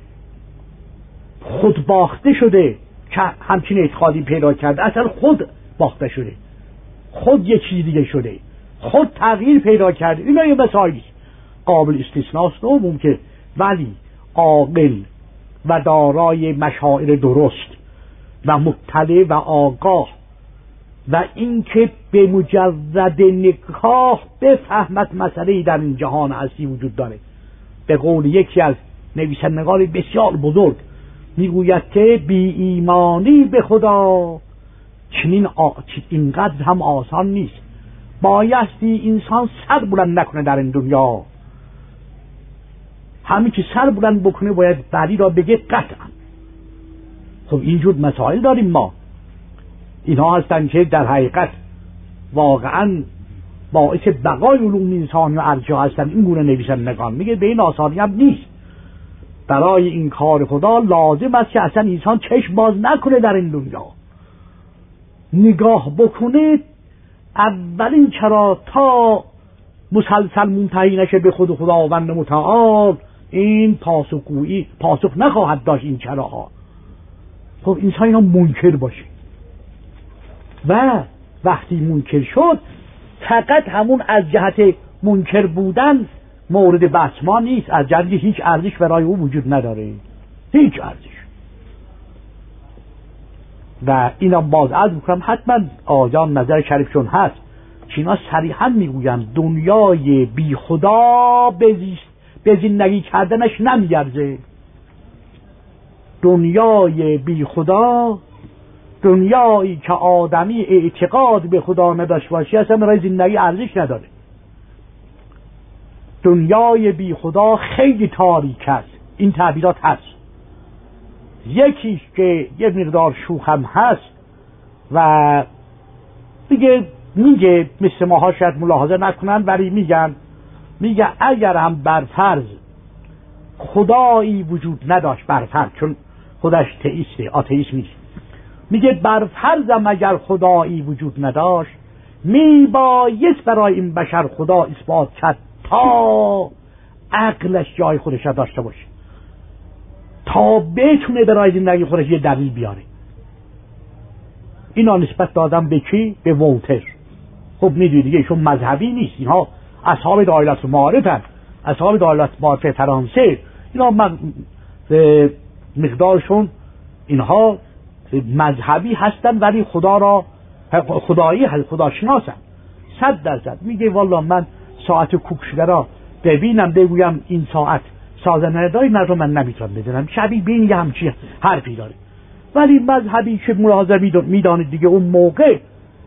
خود باخته شده که همچین اعتقادی پیدا کرده، اصلا خود باخته شده، خود یک چیز دیگه شده، خود تغییر پیدا کرده. اینا یه مسائلی قابل استثناست و ممکن، ولی عاقل و دارای مشاعر درست و مطلع و آگاه و اینکه به مجرد نگاه بفهمد مسئله در این جهان هستی وجود داره. به قول یکی از نویسندگان بسیار بزرگ میگوید که بی ایمانی به خدا چنین آ... اینقدر هم آسان نیست، بایستی انسان سر بلند نکنه در این دنیا همین که سر بلند بکنه باید بلی را بگه قطعا. خب اینجور مسائل داریم ما. اینها هستن که در حقیقت واقعا باعث بقای علوم انسانی و ارجاع هستن. این گونه نویسندگان میگه به این آسانی هم نیست. برای این کار خدا لازم است که اصلا انسان چشم باز نکنه در این دنیا، نگاه بکنه اولین چرا تا مسلسل منتهی نشه به خود خداوند متعال، این پاسخگویی پاسخ نخواهد داشت این چراها. خب انسان اینا منکر باشه و وقتی منکر شد فقط همون از جهت منکر بودن مورد بحث ما نیست، از جهت هیچ ارزش برای او وجود نداره، هیچ ارزش. و اینا باز عرض میکنم حتما آجان نظر شریفشون هست چینا صریحا میگویم دنیای بی خدا به زندگی کردنش نمیارزه. دنیای بی خدا، دنیایی که آدمی اعتقاد به خدا نداشت باشه اصلا برای زندگی ارزش نداره. دنیای بی خدا خیلی تاریک است. این تعبیرات هست. یکیش که یه مقدار شوخ هم هست و دیگه میگه مثل ماها شاید ملاحظه نکنن ولی میگن میگه اگر هم برفرض خدایی وجود نداشت، برفرض چون خودش تئیسته، آتئیسم نیست، میگه برفرضم اگر خدایی وجود نداشت میبایست برای این بشر خدا اثبات کرد تا عقلش جای خودش داشته باشه، تا بتونه برای زندگی خودش یه دلیل بیاره. اینا نسبت دادم به کی؟ به ولتر. خب میدونی دیگه ایشون مذهبی نیست، اینها اصحاب دایلت معارف هست، اصحاب دایلت معارف فرانسه، اینا مقدارشون اینها مذهبی هستن ولی خدا را خدایی هست، خدا شناسن صد درصد. میگه والا من ساعت کوکشگر را ببینم بگویم این ساعت سازنده داری نه رو من نمیتونم بدونم، شبیه بین یه همچی حرفی داره. ولی مذهبی که ملاحظه میدانید دیگه اون موقع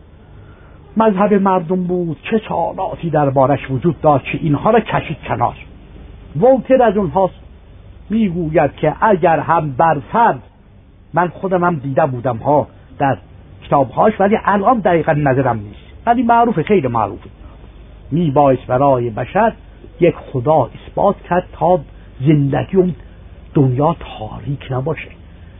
مذهب مردم بود، چه سوالاتی دربارش وجود داشت که اینها را کشید کنار. ولتر از اونهاست، میگوید که اگر هم برفرض، من خودم هم دیده بودم ها در کتابهاش ولی الان دقیقا نظرم نیست ولی معروفه، خیلی معروفه، میبایست برای بشر یک خدا اثبات کرد تا زندگی اون دنیا تاریک نباشه.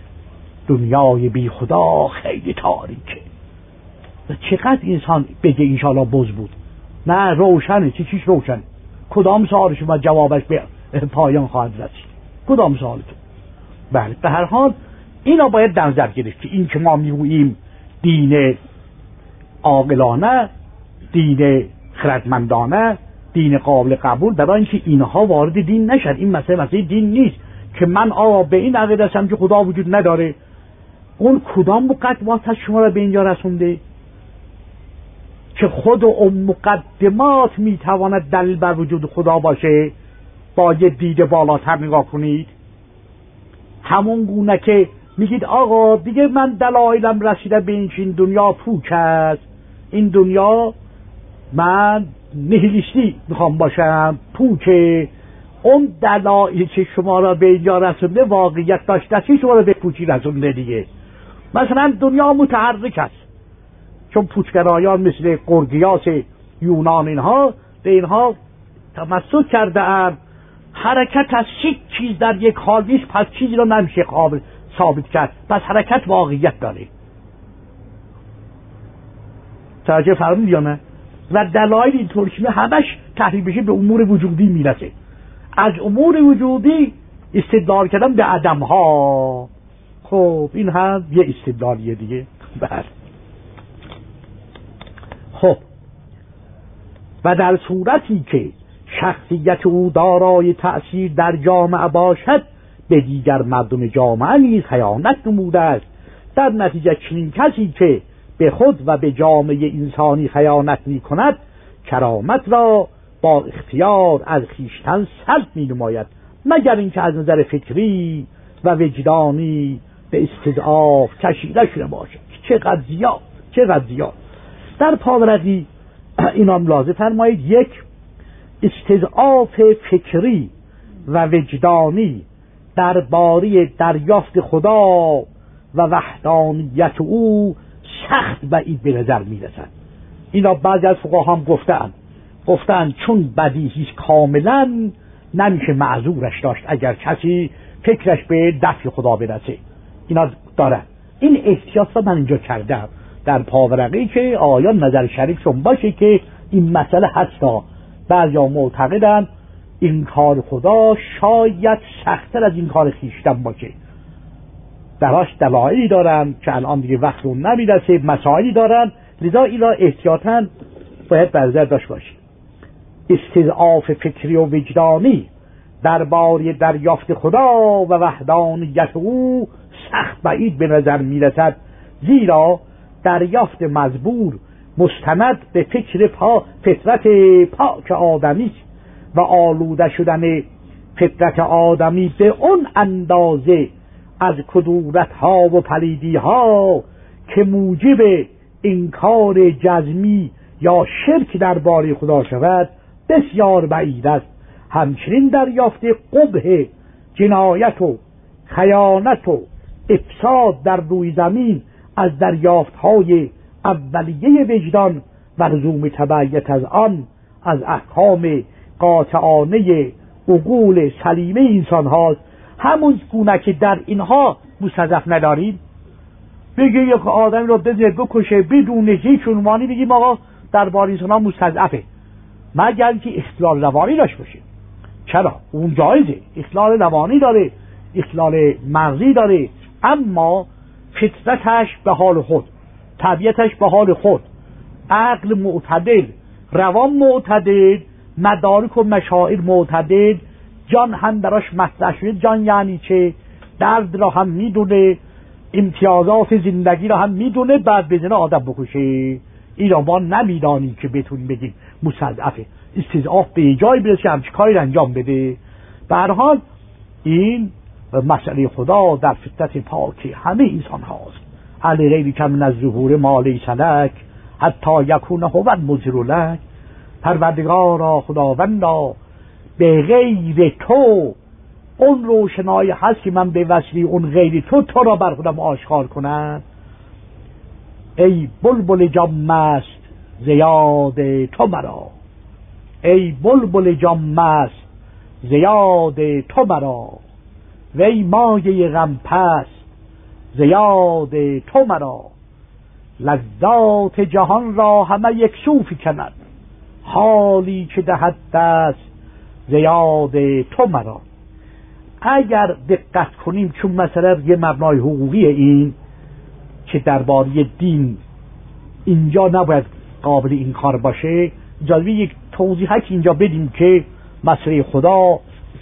دنیای بی خدا خیلی تاریکه و چقدر انسان بگه انشالله بز بود، نه روشنه، چی چیش روشنه، کدام سوالش و جوابش به پایان خواهد رسید، کدام سوالتون. بله به هر حال اینا باید در نظر گرفت که این که ما میگوییم دین عاقلانه، دین خردمندانه، دین قابل قبول، برای اینکه اینها وارد دین نشن. این مسئله مسئله دین نیست که من آقا به این عقیده هستم که خدا وجود نداره. اون کدام مقدمات شما را به اینجا رسونده که خود اون مقدمات میتواند دلیل بر وجود خدا باشه؟ با یه دید بالاتر نگاه کنید. همون گونه که میگید آقا دیگه من دلایلم رسیده به این این دنیا پوچ است، این دنیا من نهیلیستی میخوام باشم، پوچه. اون دلایلی که شما را به اینجا رسونده واقعیت داشته که شما را به پوچی رسونده دیگه. مثلا دنیا متحرک است چون پوچگرایان مثل قرگیاس یونان اینها به اینها تمسک کرده اند حرکت از هیچ چیز در یک حال نیست، پس چیزی را نمیشه قابل ثابت کرد، پس حرکت واقعیت داره. توجه فرمودید یا نه؟ و دلایل اینطور که همش تحریف بشه به امور وجودی میرسه. از امور وجودی استدلال کردن به عدم ها، خب این هم یه استدلالیه دیگه. بله خب و در صورتی که شخصیت او دارای تأثیر در جامعه باشد به دیگر مردم جامعه نیز خیانت نموده است. در نتیجه چنین کسی که به خود و به جامعه انسانی خیانت می کند کرامت را با اختیار از خویشتن سلب می نماید، مگر اینکه از نظر فکری و وجدانی به استضعاف کشیده شده باشد. چقدر زیاد، چقدر زیاد. در پاورقی اینا ملاحظه فرمایید یک استضعاف فکری و وجدانی درباره دریافت خدا و وحدانیت او سخت بعید به نظر میرسد. اینا بعضی از فقها هم گفتند گفتند چون بدیهی کاملا نمیشه معذورش داشت اگر کسی فکرش به دفع خدا برسه. اینا دارن. این احتیاط را من اینجا کردم در پاورقی که آیان نظر شریکشون باشه که این مسئله هستا. بعضیا معتقدن این کار خدا شاید سخت‌تر از این کار خویشتن باشه، براش دلایلی دارن که الان دیگه وقت اون نمیرسه، مسائلی دارن، لذا اینا احتیاطاً باید برنظر داشت باشه. استضعاف فکری و وجدانی درباره دریافت خدا و وحدانیت او سخت بعید به نظر میرسد، زیرا دریافت مزبور مستند به فکر پا فطرت پاک آدمی و آلوده شدن فطرت آدمی به اون اندازه از کدورت ها و پلیدی ها که موجب انکار جزمی یا شرک درباره خدا شود بسیار بعید است. همچنین دریافت قبح جنایت و خیانت و افساد در روی زمین از دریافت های اولیه وجدان و لزوم تبعیت از آن از احکام قاطعانه عقول سلیمه انسان هاست. همون گونه که در اینها مستضعف نداریم، بگه یک آدمی رو بزنه بکشه بدون هیچ عنوانی بگیم آقا درباره انسان ها مستضعفه، مگر که اختلال روانی داشت باشه. چرا؟ اون جایزه، اختلال روانی داره، اختلال مغزی داره، اما فطرتش به حال خود، طبیعتش به حال خود، عقل معتدل، روان معتدل، مدارک و مشاعر معتدل، جان هم براش مطرح شده. جان یعنی چه؟ درد را هم میدونه، امتیازات زندگی را هم میدونه، بعد بزنه آدم بکشه. این را ما نمیدانیم که بتونیم بگیم مستضعفه. استضعاف به جای برسه همچه کاری انجام بده. به هر حال این مسئله خدا در فطرت پاک همه انسان هاست. علی غیری که من از ظهور ما لیس لک حتی یکون هو المظهر لک. پروردگارا خداوندا به غیر تو اون روشنایی هست که من به وسیله اون غیر تو تو را بر خودم آشکار کنم. ای بلبل جام مست زیاد تو مرا، ای بلبل جام مست زیاد تو مرا، وی مایه غم پست زیاد تو مرا. لذات جهان را همه یک سوفی کند، حالی که دهد دست زیاد تو مرا. اگر دقت کنیم، چون مثلا یه مبنای حقوقی این که درباره دین اینجا نباید قابل این کار باشه، اجازه یک توضیحی که اینجا بدیم که مسئله خدا،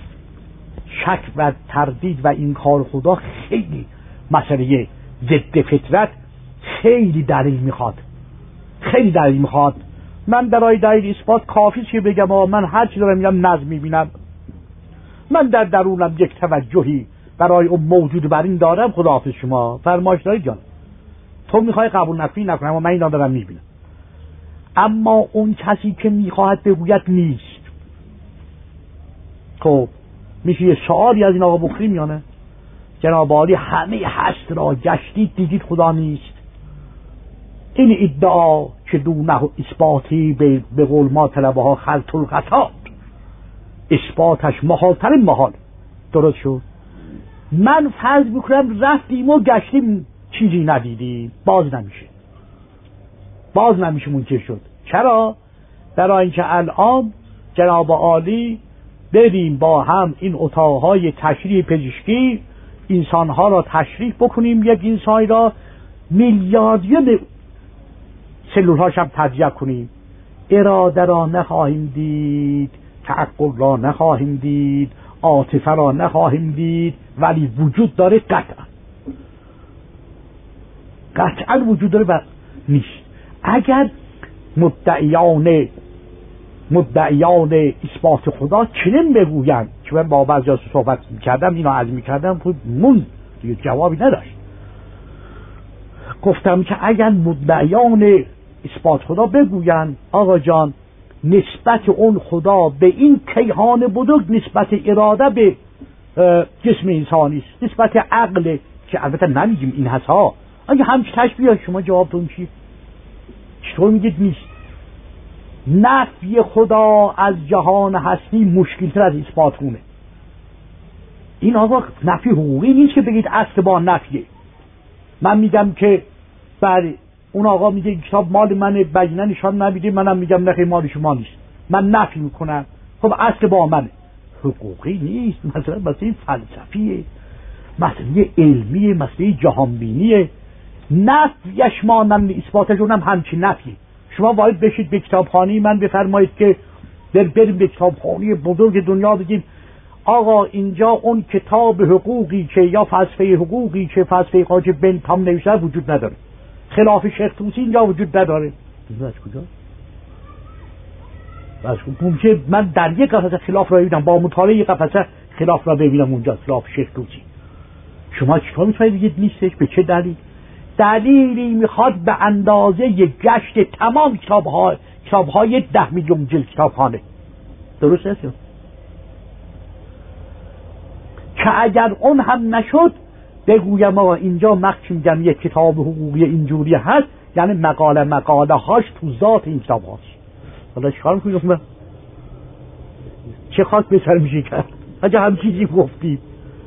شک و تردید و انکار خدا خیلی مسئله ضد فطرت، خیلی دلیل میخواد، خیلی دلیل میخواد. من برای دلیل اثبات کافی چه بگم؟ آه من هر چی دارم میگم نظم میبینم، من در درونم یک توجهی برای اون موجود بر این دارم. خداحافظ شما، فرمایش داری جان، تو میخوای قبول نفی نکنم اما من اینا دارم میبینم. اما اون کسی که میخواهد بگوید نیست، خب میشه یه سوالی از این آقا بخریم یا نه؟ جناب عالی همه هست را گشتید دیدید خدا نیست. این ادعا که دونه اثباتی به, به قول ما طلبه ها خلط القطات، اثباتش محال ترین محال. درست شد؟ من فرض میکنم رفتیم و گشتیم چیزی ندیدیم، باز نمیشه، باز نمیشه منکر شد. چرا؟ برای اینکه الان جناب عالی بریم با هم این اتاقهای تشریح پزشکی انسانها را تشریح بکنیم، یک انسانی را میلیاردی سلولهاش هم تجزیه کنیم، اراده را نخواهیم دید، تعقل را نخواهیم دید، عاطفه را نخواهیم دید، ولی وجود داره قطعا، قطعا وجود داره و نیست. اگر مدعیان مدعیان اثبات خدا چنین بگویند که من با بعضی از صحبت کردم، اینا عزم کردم، خود من دیگه جوابی نداشت. گفتم که اگر مدعیان اثبات خدا بگویند آقا جان نسبت اون خدا به این کیهان بزرگ نسبت اراده به جسم انسانی است، نسبت عقل، که البته نمیگیم این هست ها. اگه همچه تشبیه شما جوابتون چیه؟ چطور میگید نیست؟ نفی خدا از جهان هستی مشکلتر از اثبات اونه. این آقا نفی حقوقی نیست که بگید اصل با نفیه. من میگم که بله اون آقا میگه این کتاب مال منه، بیانه نشان نمیده، منم میگم نه مال شما نیست، من نفی میکنم، خب اصل با منه. حقوقی نیست، مثلا مسئله فلسفیه، مسئله علمیه، مسئله جهانبینیه. نفیش مانند اثباتش اونم همچین نفیه. شما باید بشید به کتابخانه من بفرمایید که بریم به کتابخانه بزرگ دنیا بگیم آقا اینجا اون کتاب حقوقی که یا فلسفه حقوقی که فلسفه حاج بنتام نوشته وجود نداره، خلاف شیخ طوسی اینجا وجود نداره. از کجا؟ از ممکنه من در یک قفسه خلاف را ببینم، با مطالعه یک قفسه خلاف را ببینم اونجا خلاف شیخ طوسی. شما چطور میتونید بگید نیستش؟ به چه دلیل؟ دلیلی میخواد به اندازه یک گشت تمام کتاب‌ها کتاب‌های ده میلیون جلد کتابخانه. درست است؟ که اگر اون هم نشد بگویم آقا اینجا مخشم میگم یک کتاب حقوقی اینجوری هست، یعنی مقاله مقاله هاش تو ذات این کتاب هاست. حالا چیکار میکنیم؟ چه خاک به سر میشه کرد؟ اگه هم چیزی گفتیم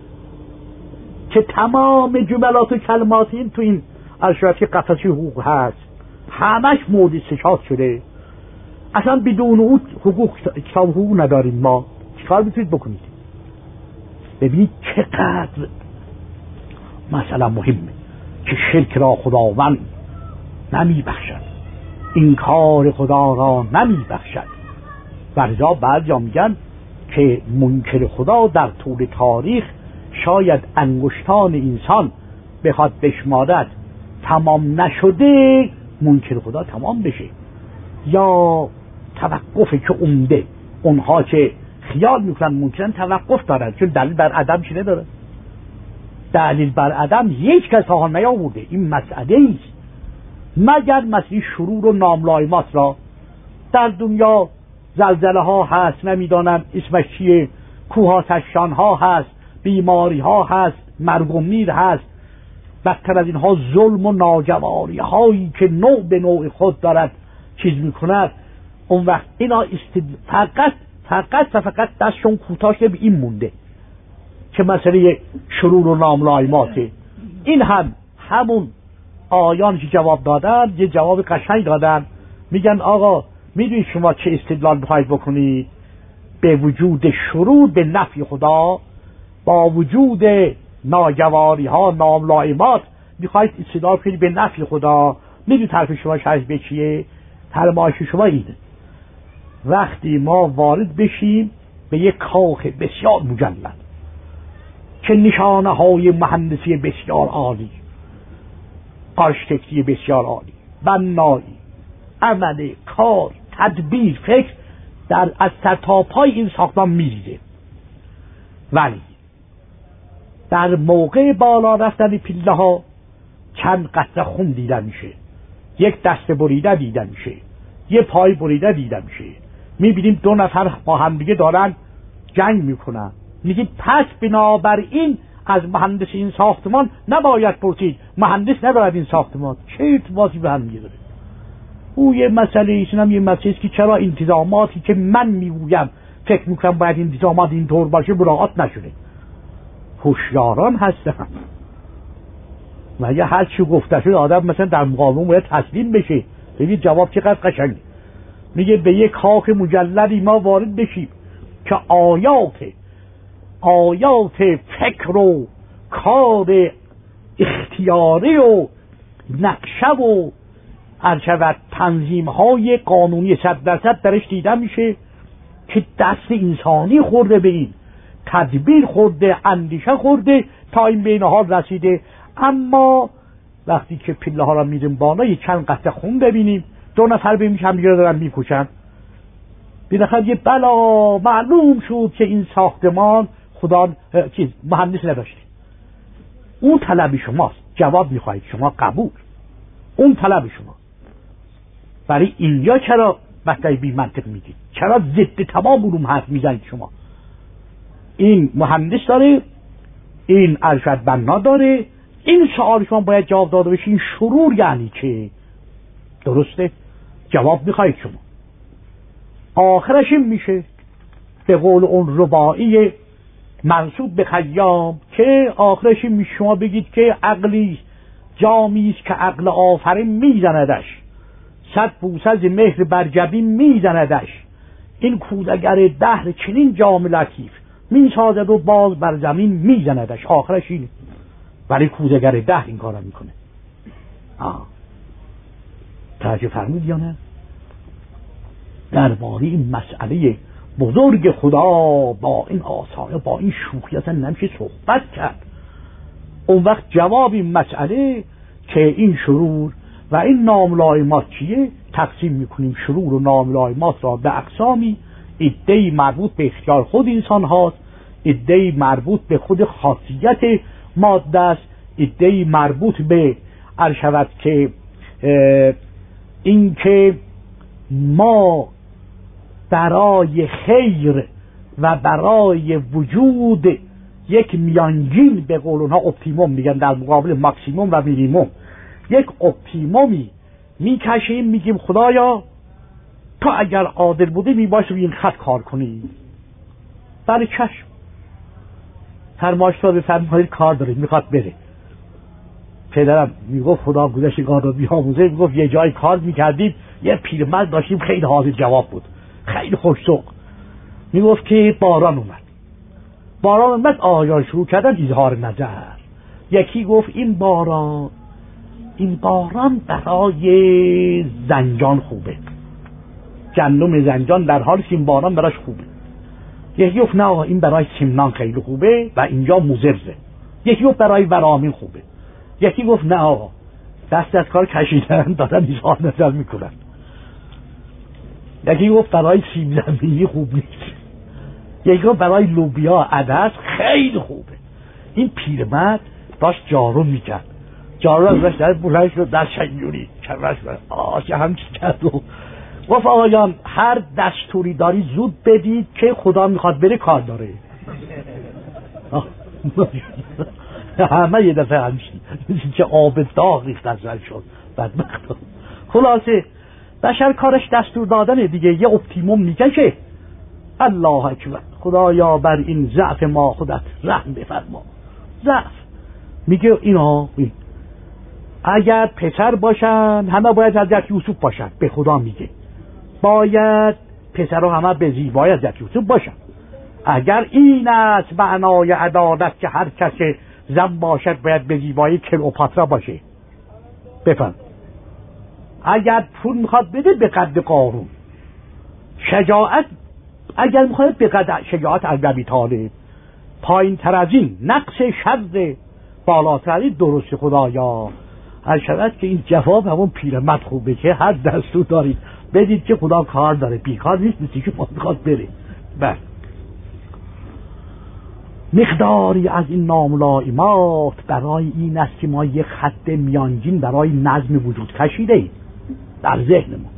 که تمام جملات و کلمات این تو این ارشادی قفسه حقوق هست، همش مورد استشهاد شده. اصلا بدون اون حقوق کتاب حقوق نداریم ما. چیکار میتونید بکنید؟ ببینید چقدر مثلا مهمه که شرک را خداوند نمی بخشد، این کار خدا را نمی بخشد. برزا بعضیا میگن که منکر خدا در طول تاریخ شاید انگشتان انسان بخواد بشمارد تمام نشده منکر خدا تمام بشه، یا توقفی که عمده اونها که خیال میکنن ممکنن توقف دارن، چون دلیل بر عدم چی نداره. دلیل بر عدم هیچ کس ها نیاورده. این مسئله ایست مگر مسئله شرور و ناملایمات را. در دنیا زلزله ها هست، نمیدانم اسمش چیه، کوه تشان ها هست، بیماری ها هست، مرگ و میر هست، بدتر از اینها ظلم و ناجواری هایی که نوع به نوع خود دارد چیز میکند. اون وقت اینا است فقط فقط و فقط دستشون کوتاه به این مونده که مسئله شرور و ناملایماته. این هم همون آیان که جواب دادن یه جواب قشنگ دادن، میگن آقا میدونید شما چه استدلال میخواید بکنید؟ به وجود شرور به نفی خدا با وجود ناجواری ها ناملایمات میخواید استدلال کنید به نفی خدا. میدونید حرف شما شاید به چیه؟ فرمایش شما اینه وقتی ما وارد بشیم به یک کاخ بسیار مجلل که نشانه های مهندسی بسیار عالی، آرشیتکتی بسیار عالی، بنایی، عمل، کار، تدبیر، فکر در از سر تا پای این ساختمان میریزه، ولی در موقع بالا رفتن پله ها چند قطره خون دیده میشه، یک دست بریده دیده میشه، یه پای بریده دیده میشه. میبینیم دو نفر با هم دیگه دارن جنگ میکنن. میگید پس بنابراین از مهندس این ساختمان نباید پرسید، مهندس ندارد این ساختمان. چه ارتباطی به هم میگذاره؟ او یه مسئله ایست، هم یه مسئله ایست که چرا انتظاماتی که من میگویم فکر میکنم باید انتظامات اینطور باشه مراعات نشده. هوشیاران هستن و یه هر چی گفته شد آدم مثلا در مقابل باید تسلیم بشه. ببینید جواب چقدر قشنگه. میگه به یک کاخ مجللی ما وارد بشیم که آیات آیات فکر و کار اختیاری و نقشه و ارشد تنظیم های قانونی صد درصد درش دیده میشه که دست انسانی خورده به این، تدبیر خورده، اندیشه خورده تا این بین حال رسیده. اما وقتی که پله ها را میریم بالا یه چند قطره خون ببینیم، دو نفر ببینیم هم دیگه دارن میکشن، بالاخره یه بلا معلوم شد که این ساختمان خدا چیز مهندس نداشته. اون طلب شماست، جواب میخواهید شما قبول، اون طلب شما. برای اینجا چرا مطلب بی منطق میگید؟ چرا ضد تمام علوم حرف میزنید شما؟ این مهندس داره، این ارشد بنا داره، این سوال شما باید جواب داده بشه. این شرور یعنی چه؟ درسته؟ جواب میخواید شما. آخرش این میشه به قول اون رباعی منسوب به خیام که آخرش این میشه شما بگید که عقلی جامی است که عقل آفرین میزندش، صد بوسه از مهر بر جبین میزندش، این کودگر دهر چنین جام لطیف میسازد و باز بر زمین میزندش. آخرش اینه. ولی کودگر دهر این کارا میکنه. آه توجه فرمود یا نه؟ درباره این مسئله بزرگ خدا با این آسانه، با این شوخی اصلا نمیشه صحبت کرد. اون وقت جواب این مسئله که این شرور و این ناملایمات چیه تقسیم میکنیم. شرور و ناملایمات را به اقسامی، عده‌ای مربوط به اختیار خود انسان هاست، عده‌ای مربوط به خود خاصیت ماده است، عده‌ای مربوط به ارشد که این که ما برای خیر و برای وجود یک میانگین، به قول اونها اپتیموم میگن، در مقابل ماکسیموم و مینیموم یک اپتیمومی میکشیم، میگیم خدایا تو اگر قادر بوده میباشه این خط کار کنی. برای چشم فرماشتا بفرمایید کار داره، میخواد بره. پدرم میگفت خدا گذشتگان رو بیاموزه، میگفت یه جای کار میکردیم، یه پیرمرد داشتیم خیلی حاضر جواب بود، خیلی خوش‌ذوق. میگفت که باران اومد، باران اومد آقایان شروع کردن اظهار نظر. یکی گفت این باران این باران برای زنجان خوبه، گندم زنجان در حال این باران براش خوبه. یکی گفت نه این برای سمنان خیلی خوبه و اینجا مضره. یکی گفت برای ورامین خوبه. یکی گفت نه آقا دست از کار کشیدن دارن اظهار نظر میکنن. یکی گفت برای سیب زمینی خوب نیست. یکی گفت برای لوبیا عدس خیلی خوبه. این پیرمرد داشت جارو میکرد، جارو از داشت در بلند شد در شنجوری کرش برد آشه همچی کرد و گفت آقایان هر دستوری داری زود بدید که خدا میخواد بره کار داره. همه یه دفعه همشی چه آب داغ ریخت از رل شد بدبخت. خلاصه بشر کارش دستور دادنه دیگه، یه اپتیموم میکشه. الله اکبر، خدایا بر این ضعف ما خودت رحم بفرما. ضعف میگه اینا این. اگر پسر باشن همه باید حضرت یوسف باشن، به خدا میگه باید پسرها همه به زیبایی حضرت یوسف باشن. اگر این است معنای عدالت که هر کسی زن باشد باید به زیبایی کلئوپاترا باشه، بفهم. اگر پول میخواد بده به قد قارون، شجاعت اگر میخواد به قد شجاعت ابی طالب، پایین تر از این نقص شر بالاتر از این درست خدایا. هر شود که این جواب همون پیرمرد خوبه که هر دستور دارید بدید که خدا کار داره، بیکار نیست، مثل که میخواد بره. بله مقداری از این ناملایمات برای این است که ما یک خط میانگین برای نظم وجود کشیده ایم در ذهن ما.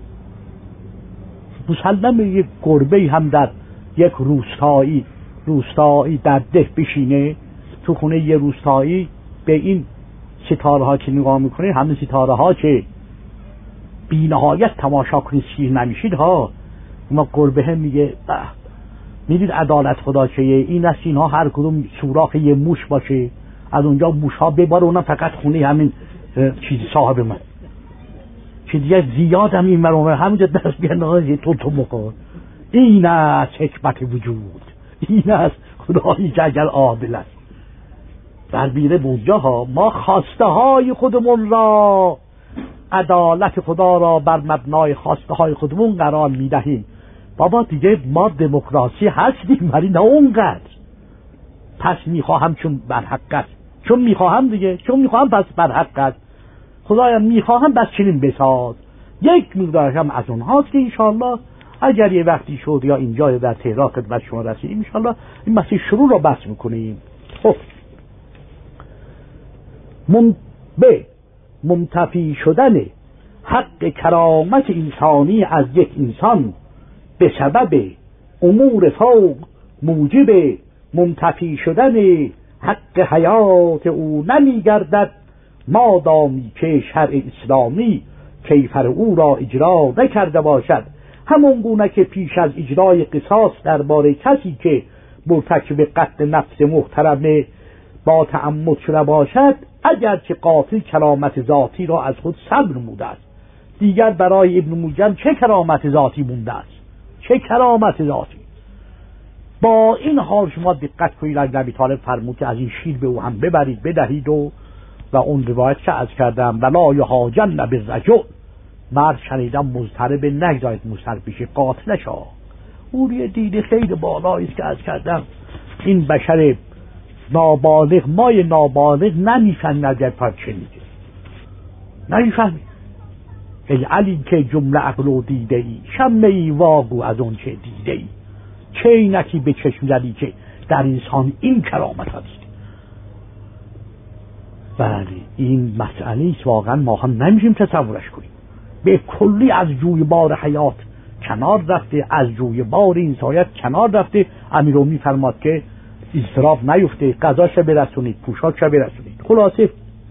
مسلمه یک گربه‌ای هم در یک روستایی روستایی در ده بشینه تو خونه یه روستایی، به این ستاره ها که نگاه میکنه، همین ستاره ها که بی نهایت تماشا کنید سیر نمیشید ها، ما گربه هم میگه میدید عدالت خدا چه این است اینها هر کدوم سوراخ یه موش باشه، از اونجا موش ها بباره، اونم فقط خونه همین چیزی صاحب من چیزی زیاد هم این مرمه همینجا دست بیان تو تو مخور. این است حکمت وجود، این است خدایی که اگر عادل است در بیره بونجا ها ما خواسته های خودمون را، عدالت خدا را بر مبنای خواسته های خودمون قرار میدهیم. بابا دیگه ما دموکراسی هستیم ولی نه اونقدر. پس میخواهم چون بر حق است، چون میخواهم دیگه، چون میخواهم پس بر حق است. خدایا میخواهم بس چنین بساز. یک مقدار هم از اونهاست که انشالله اگر یه وقتی شد یا اینجا در تهران خدمت شما رسیدیم انشالله این مسئله شروع را بحث میکنیم. خب من به منتفی شدن حق کرامت انسانی از یک انسان به سبب امور فوق موجب منتفی شدن حق حیات او نمی گردد، ما دامی که شرع اسلامی کیفر او را اجرا نکرده باشد. همون گونه که پیش از اجرای قصاص درباره کسی که مرتکب قتل نفس محترمه با تعمد شده باشد، اگرچه قاتل کرامت ذاتی را از خود سلب نموده است، دیگر برای ابن ملجم چه کرامت ذاتی مونده است؟ چه کرامت ذاتی؟ با این حال شما دقت کنید، اگر ابی طالب فرمود که از این شیر به او هم ببرید بدهید و و اون روایت که از کردم ولا یهاجن بالرجل، مرد شنیدم مضطرب نگذارید مضطرب بشه قاتلش ها. او یه دید خیلی بالایی است که از کردم این بشر نابالغ مای نابالغ نمیفهمید اگر پاک شنیده نمیفهمید. ای علی که جمله عقل و دیده ای، شمه ای واگو از اون چه دیده ای، چه اینکی به چشم زدی که در انسان این کرامت هست. بله این مسئله است واقعا ما هم نمیشیم تصورش کنیم. به کلی از جوی بار حیات کنار رفته، از جوی بار انسانیت کنار رفته. امیرالمومنین فرماد که اضطراب نیفته، غذاش برسونید، پوشاکش برسونید. خلاصه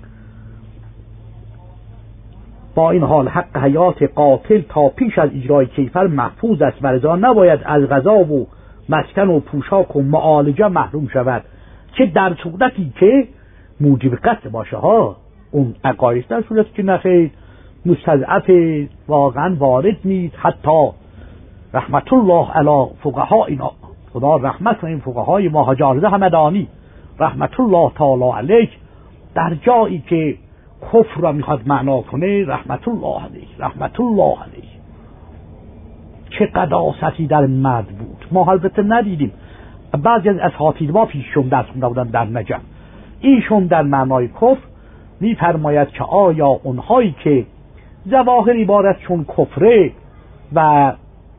با این حال حق حیات قاتل تا پیش از اجرای کیفر محفوظ است و لذا نباید از غذا و مسکن و پوشاک و معالجه محروم شود، که در صورتی که موجب قتل باشه ها. اون عقاید در صورتی که نخیر مستضعف واقعا وارد نیست. حتی رحمت الله علی فقهائنا، خدا رحمت کنه این فقهای ما، حاج عارض همدانی رحمت الله تعالی علیه، در جایی که کفر را میخواد معنا کنه رحمت الله علیه رحمت الله علیه، چه قداستی در مرد بود ما البته ندیدیم. بعضی از اساتید ما پیششون درس خونده بودن در نجم، ایشون در معنای کفر میفرماید که آیا اونهایی که ظواهر عبارت چون کفره و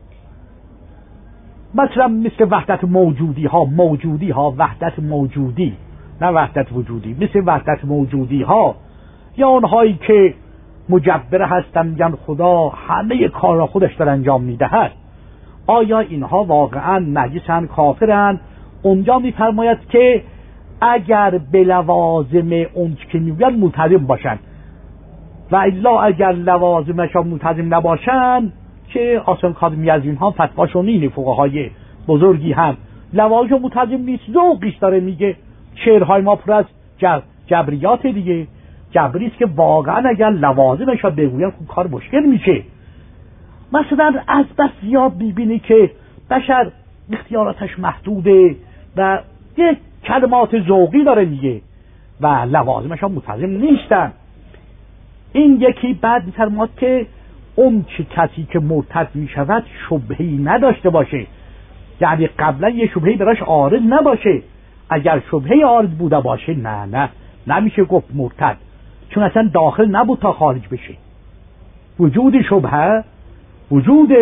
مثلا مثل وحدت موجودی ها موجودی ها وحدت موجودی نه وحدت وجودی، مثل وحدت موجودی ها، یا اونهایی که مجبر هستن میگن خدا همه کار را خودش در انجام میدهد، آیا اینها واقعا نجسن کافرن؟ اونجا میفرماید که اگر به لوازم اون که میگن ملتزم باشن، و الا اگر لوازمش ملتزم نباشن، که آسان کاظمی از اینها فتواشون اینه، فقهای بزرگی هم لوازم ملتزم نیست، ذوقیش داره میگه. شعرهای ما پر از جبریات دیگه، جبریست که واقعا اگر لوازمش ها بگوین خب کار مشکل میشه. مثلا از بس زیاد بیبینی که بشر اختیاراتش محدوده و یک کلمات ذوقی داره میگه و لوازمش ها ملتزم نیستن. این یکی بعد میفرماد که اون چه کسی که مرتد میشود شبهی نداشته باشه، یعنی قبلا یه شبهی براش عارض نباشه. اگر شبهی عارض بوده باشه نه نه نمیشه گفت مرتد، چون اصلا داخل نبود تا خارج بشه. وجود شبهه، وجود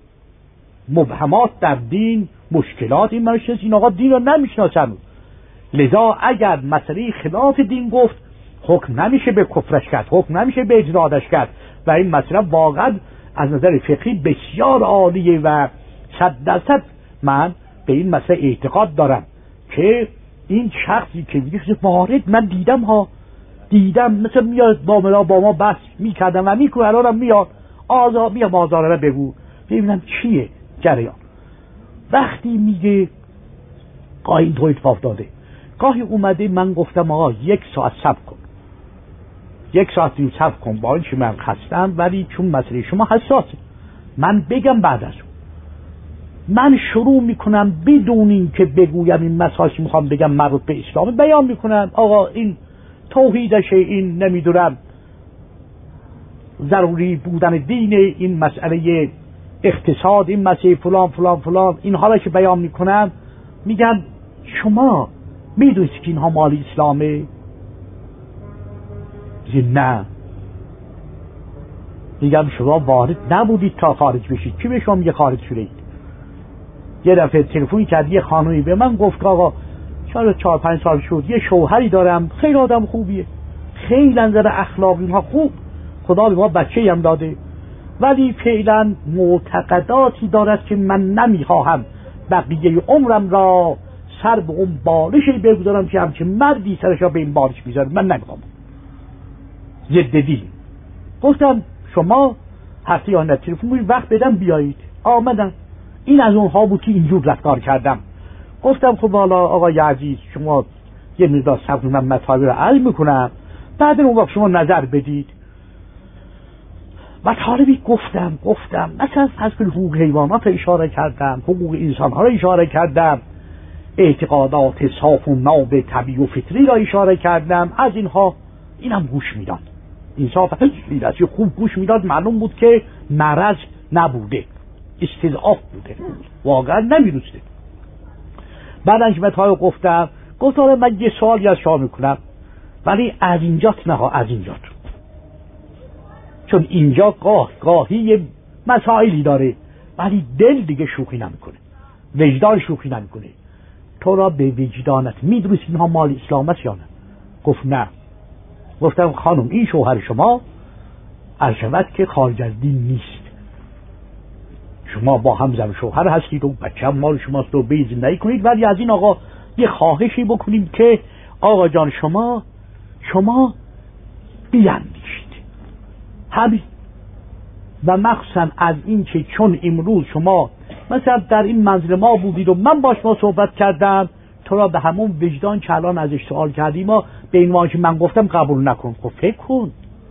مبهمات در دین، مشکلات، این منشنس این آقا دین رو نمیشناسن، لذا اگر مسئله خلاف دین گفت حکم نمیشه به کفرش کرد، حکم نمیشه به اجرادش کرد. و این مسئله واقعا از نظر فقهی بسیار عالیه و صد درصد من به این مسئله اعتقاد دارم که این شخصی که میگه وارد من دیدم ها دیدم مثل میاد با ما با ما بس میکردم و میکنه، الانم میاد آزاد میاد آزاره بگو ببینم چیه جریان. وقتی میگه گاهی این تو اتفاق داده، گاهی اومده من گفتم آقا یک ساعت صبر کن، یک ساعت دیو صبر کن، با این چی من خستم، ولی چون مسئله شما حساسه من بگم بعد از اون. من شروع میکنم بدون این که بگویم این مسائل میخوام بگم مربوط به اسلام، بیان میکنم آقا این توحیدشه، این نمیدونم ضروری بودن دین، این مسئله اقتصاد، این مسئله فلان فلان فلان، این حالا که بیان میکنم میگم شما میدونید که اینها مال اسلامه؟ نه. میگم شما وارد نبودید تا خارج بشید، کی به شما میگه خارج شدید؟ یه دفعه تلفنی کرد یه خانومی به من گفت آقا چهار چهار پنج سال شد یه شوهری دارم، خیلی آدم خوبیه، خیلی نظر اخلاقی اینها خوب، خدا به ما بچه‌ای هم داده، ولی فعلا معتقداتی دارد که من نمیخواهم بقیه عمرم را سر به اون بالشی بگذارم که همچه مردی سرش را به این بالش بیذاره. من نمیخوام. ضد دین. گفتم شما هفته یا تلفن کنید وقت بدم بیایید. آمدم. این از اونها بود که اینجور رفتار کردم. گفتم خب حالا آقای عزیز شما یه مقدار صبر، من مطالب رو عرض میکنم، بعد اون وقت شما نظر بدید. مطالبی گفتم گفتم مثلا از حقوق حیوانات رو اشاره کردم، حقوق انسان ها رو اشاره کردم، اعتقادات صاف و ناب طبیعی و فطری را اشاره کردم. از اینها اینم گوش میداد. انصاف خیلی خوب گوش میداد. معلوم بود که مرض نبوده، استضعاف بوده، واقعا نمیدونسته. بعدش مطالب گفتم گفتم من یه سوالی از شما میکنم، ولی از اینجات نه از اینجات، چون اینجا گاه گاهی مسائلی داره ولی دل دیگه شوخی نمیکنه، وجدان شوخی نمیکنه. تو را به وجدانت میدونی اینها مال اسلام است یا نه؟ گفت نه. گفتم خانم این شوهر شما عرض شود که خارج از دین نیست، شما با هم زن شوهر هستید و بچه هم مال شماست و به زندگی کنید، ولی از این آقا یه خواهشی بکنیم که آقا جان شما شما بیاندیشید همین، و مخصوصا از این که چون امروز شما مثلا در این منزل ما بودید و من باش ما صحبت کردم، تو را به همون وجدان که الان ازش سوال کردیم ما به این واژه من گفتم قبول نکن. خب فکر کن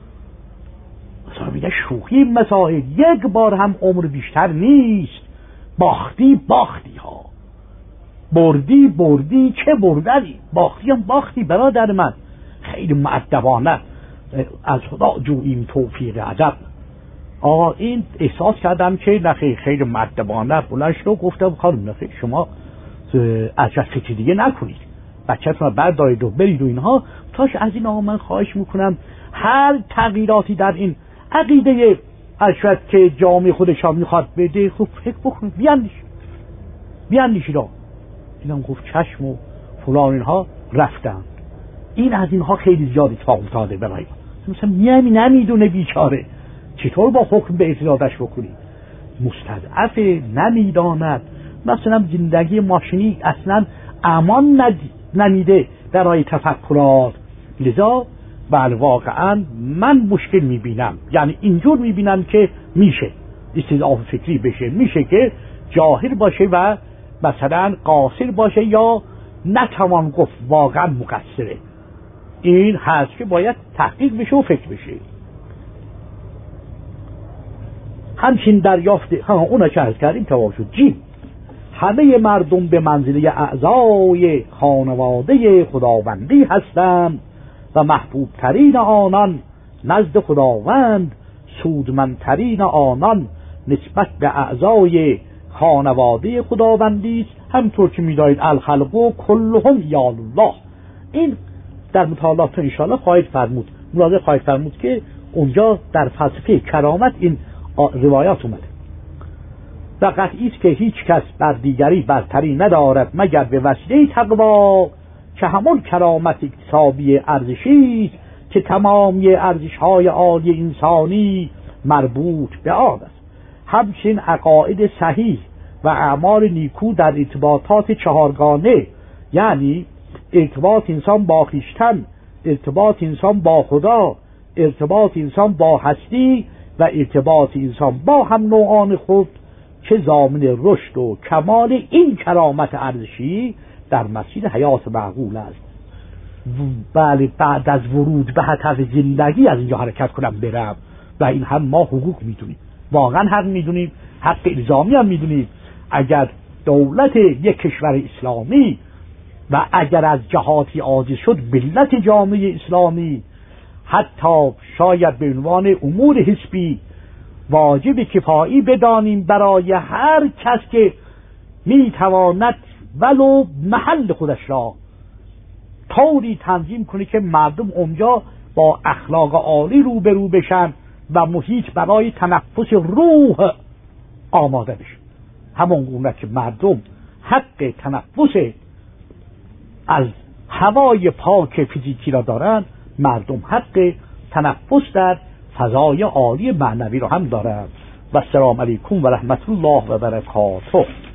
مثلا میگه شوخی مسائل یک بار هم عمر بیشتر نیست، باختی باختی ها، بردی بردی چه بردنی، باختی هم باختی. برادر من خیلی مؤدبانه از خدا جوییم توفیق ادب. آقا این احساس کردم که نخیر خیلی مؤدبانه بلند شد و گفتم خانم نخیر شما از فکر دیگه نکنید، بچه‌تون رو بردارید و برید و اینها. تاش از این آقا من خواهش میکنم هر تغییراتی در این عقیده ارشد که جامعه خودش هم میخواد بده خوب فکر بکنید، بیاندیش بیاندیشید. اینم گفت چشم و فلان اینها رفتن. این از اینها خیلی زیادی اتفاق افتاده برای ما. مثلا میامی نمیدونه بیچاره چطور با حکم به اعتراضش بکنی، مستضعف نمیداند، مثلا زندگی ماشینی اصلا امان نمیده برای تفکرات. لذا بله واقعا من مشکل میبینم، یعنی اینجور میبینم که میشه استضعاف فکری بشه، میشه که جاهل باشه و مثلا قاصر باشه یا نتوان گفت واقعا مقصره. این هست که باید تحقیق بشه و فکر بشه. همچین دریافت ها اونا که عرض کردیم تمام شد. جیم همه مردم به منزله اعضای خانواده خداوندی هستند و محبوب ترین آنان نزد خداوند سودمندترین آنان نسبت به اعضای خانواده خداوندی است، همطور که می‌دانید الخلق کلهم یال الله. این در مطالعات انشاءالله خواهید فرمود، ملاحظه خواهید فرمود که اونجا در فلسفه کرامت این روایات اومده. و قطعی است که هیچ کس بر دیگری برتری ندارد مگر به وسیله تقوا که همون کرامت اکتسابی ارزشی است که تمامی ارزش‌های عالی انسانی مربوط به آن است. همچنین عقاید صحیح و اعمال نیکو در ارتباطات چهارگانه، یعنی ارتباط انسان با خویشتن، ارتباط انسان با خدا، ارتباط انسان با هستی و ارتباط انسان با هم نوعان خود، که ضامن رشد و کمال این کرامت ارزشی در مسیر حیات معقول است. بله بعد از ورود به هدف زندگی از اینجا حرکت کنم برم، و این هم ما حقوق میدونیم، واقعا حق میدونیم، حق الزامی هم میدونیم. اگر دولت یک کشور اسلامی و اگر از جهاتی عاجز شد ملت جامعه اسلامی، حتی شاید به عنوان امور حزبی واجب کفایی بدانیم برای هر کس که میتواند ولو محل خودش را طوری تنظیم کنه که مردم اونجا با اخلاق عالی روبرو بشن و محیط برای تنفس روح آماده بشه. همون گونه که مردم حق تنفس از هوای پاک فیزیکی را دارن، مردم حق تنفس در فضای عالی معنوی رو هم دارد. و السلام علیکم و رحمت الله و برکاته.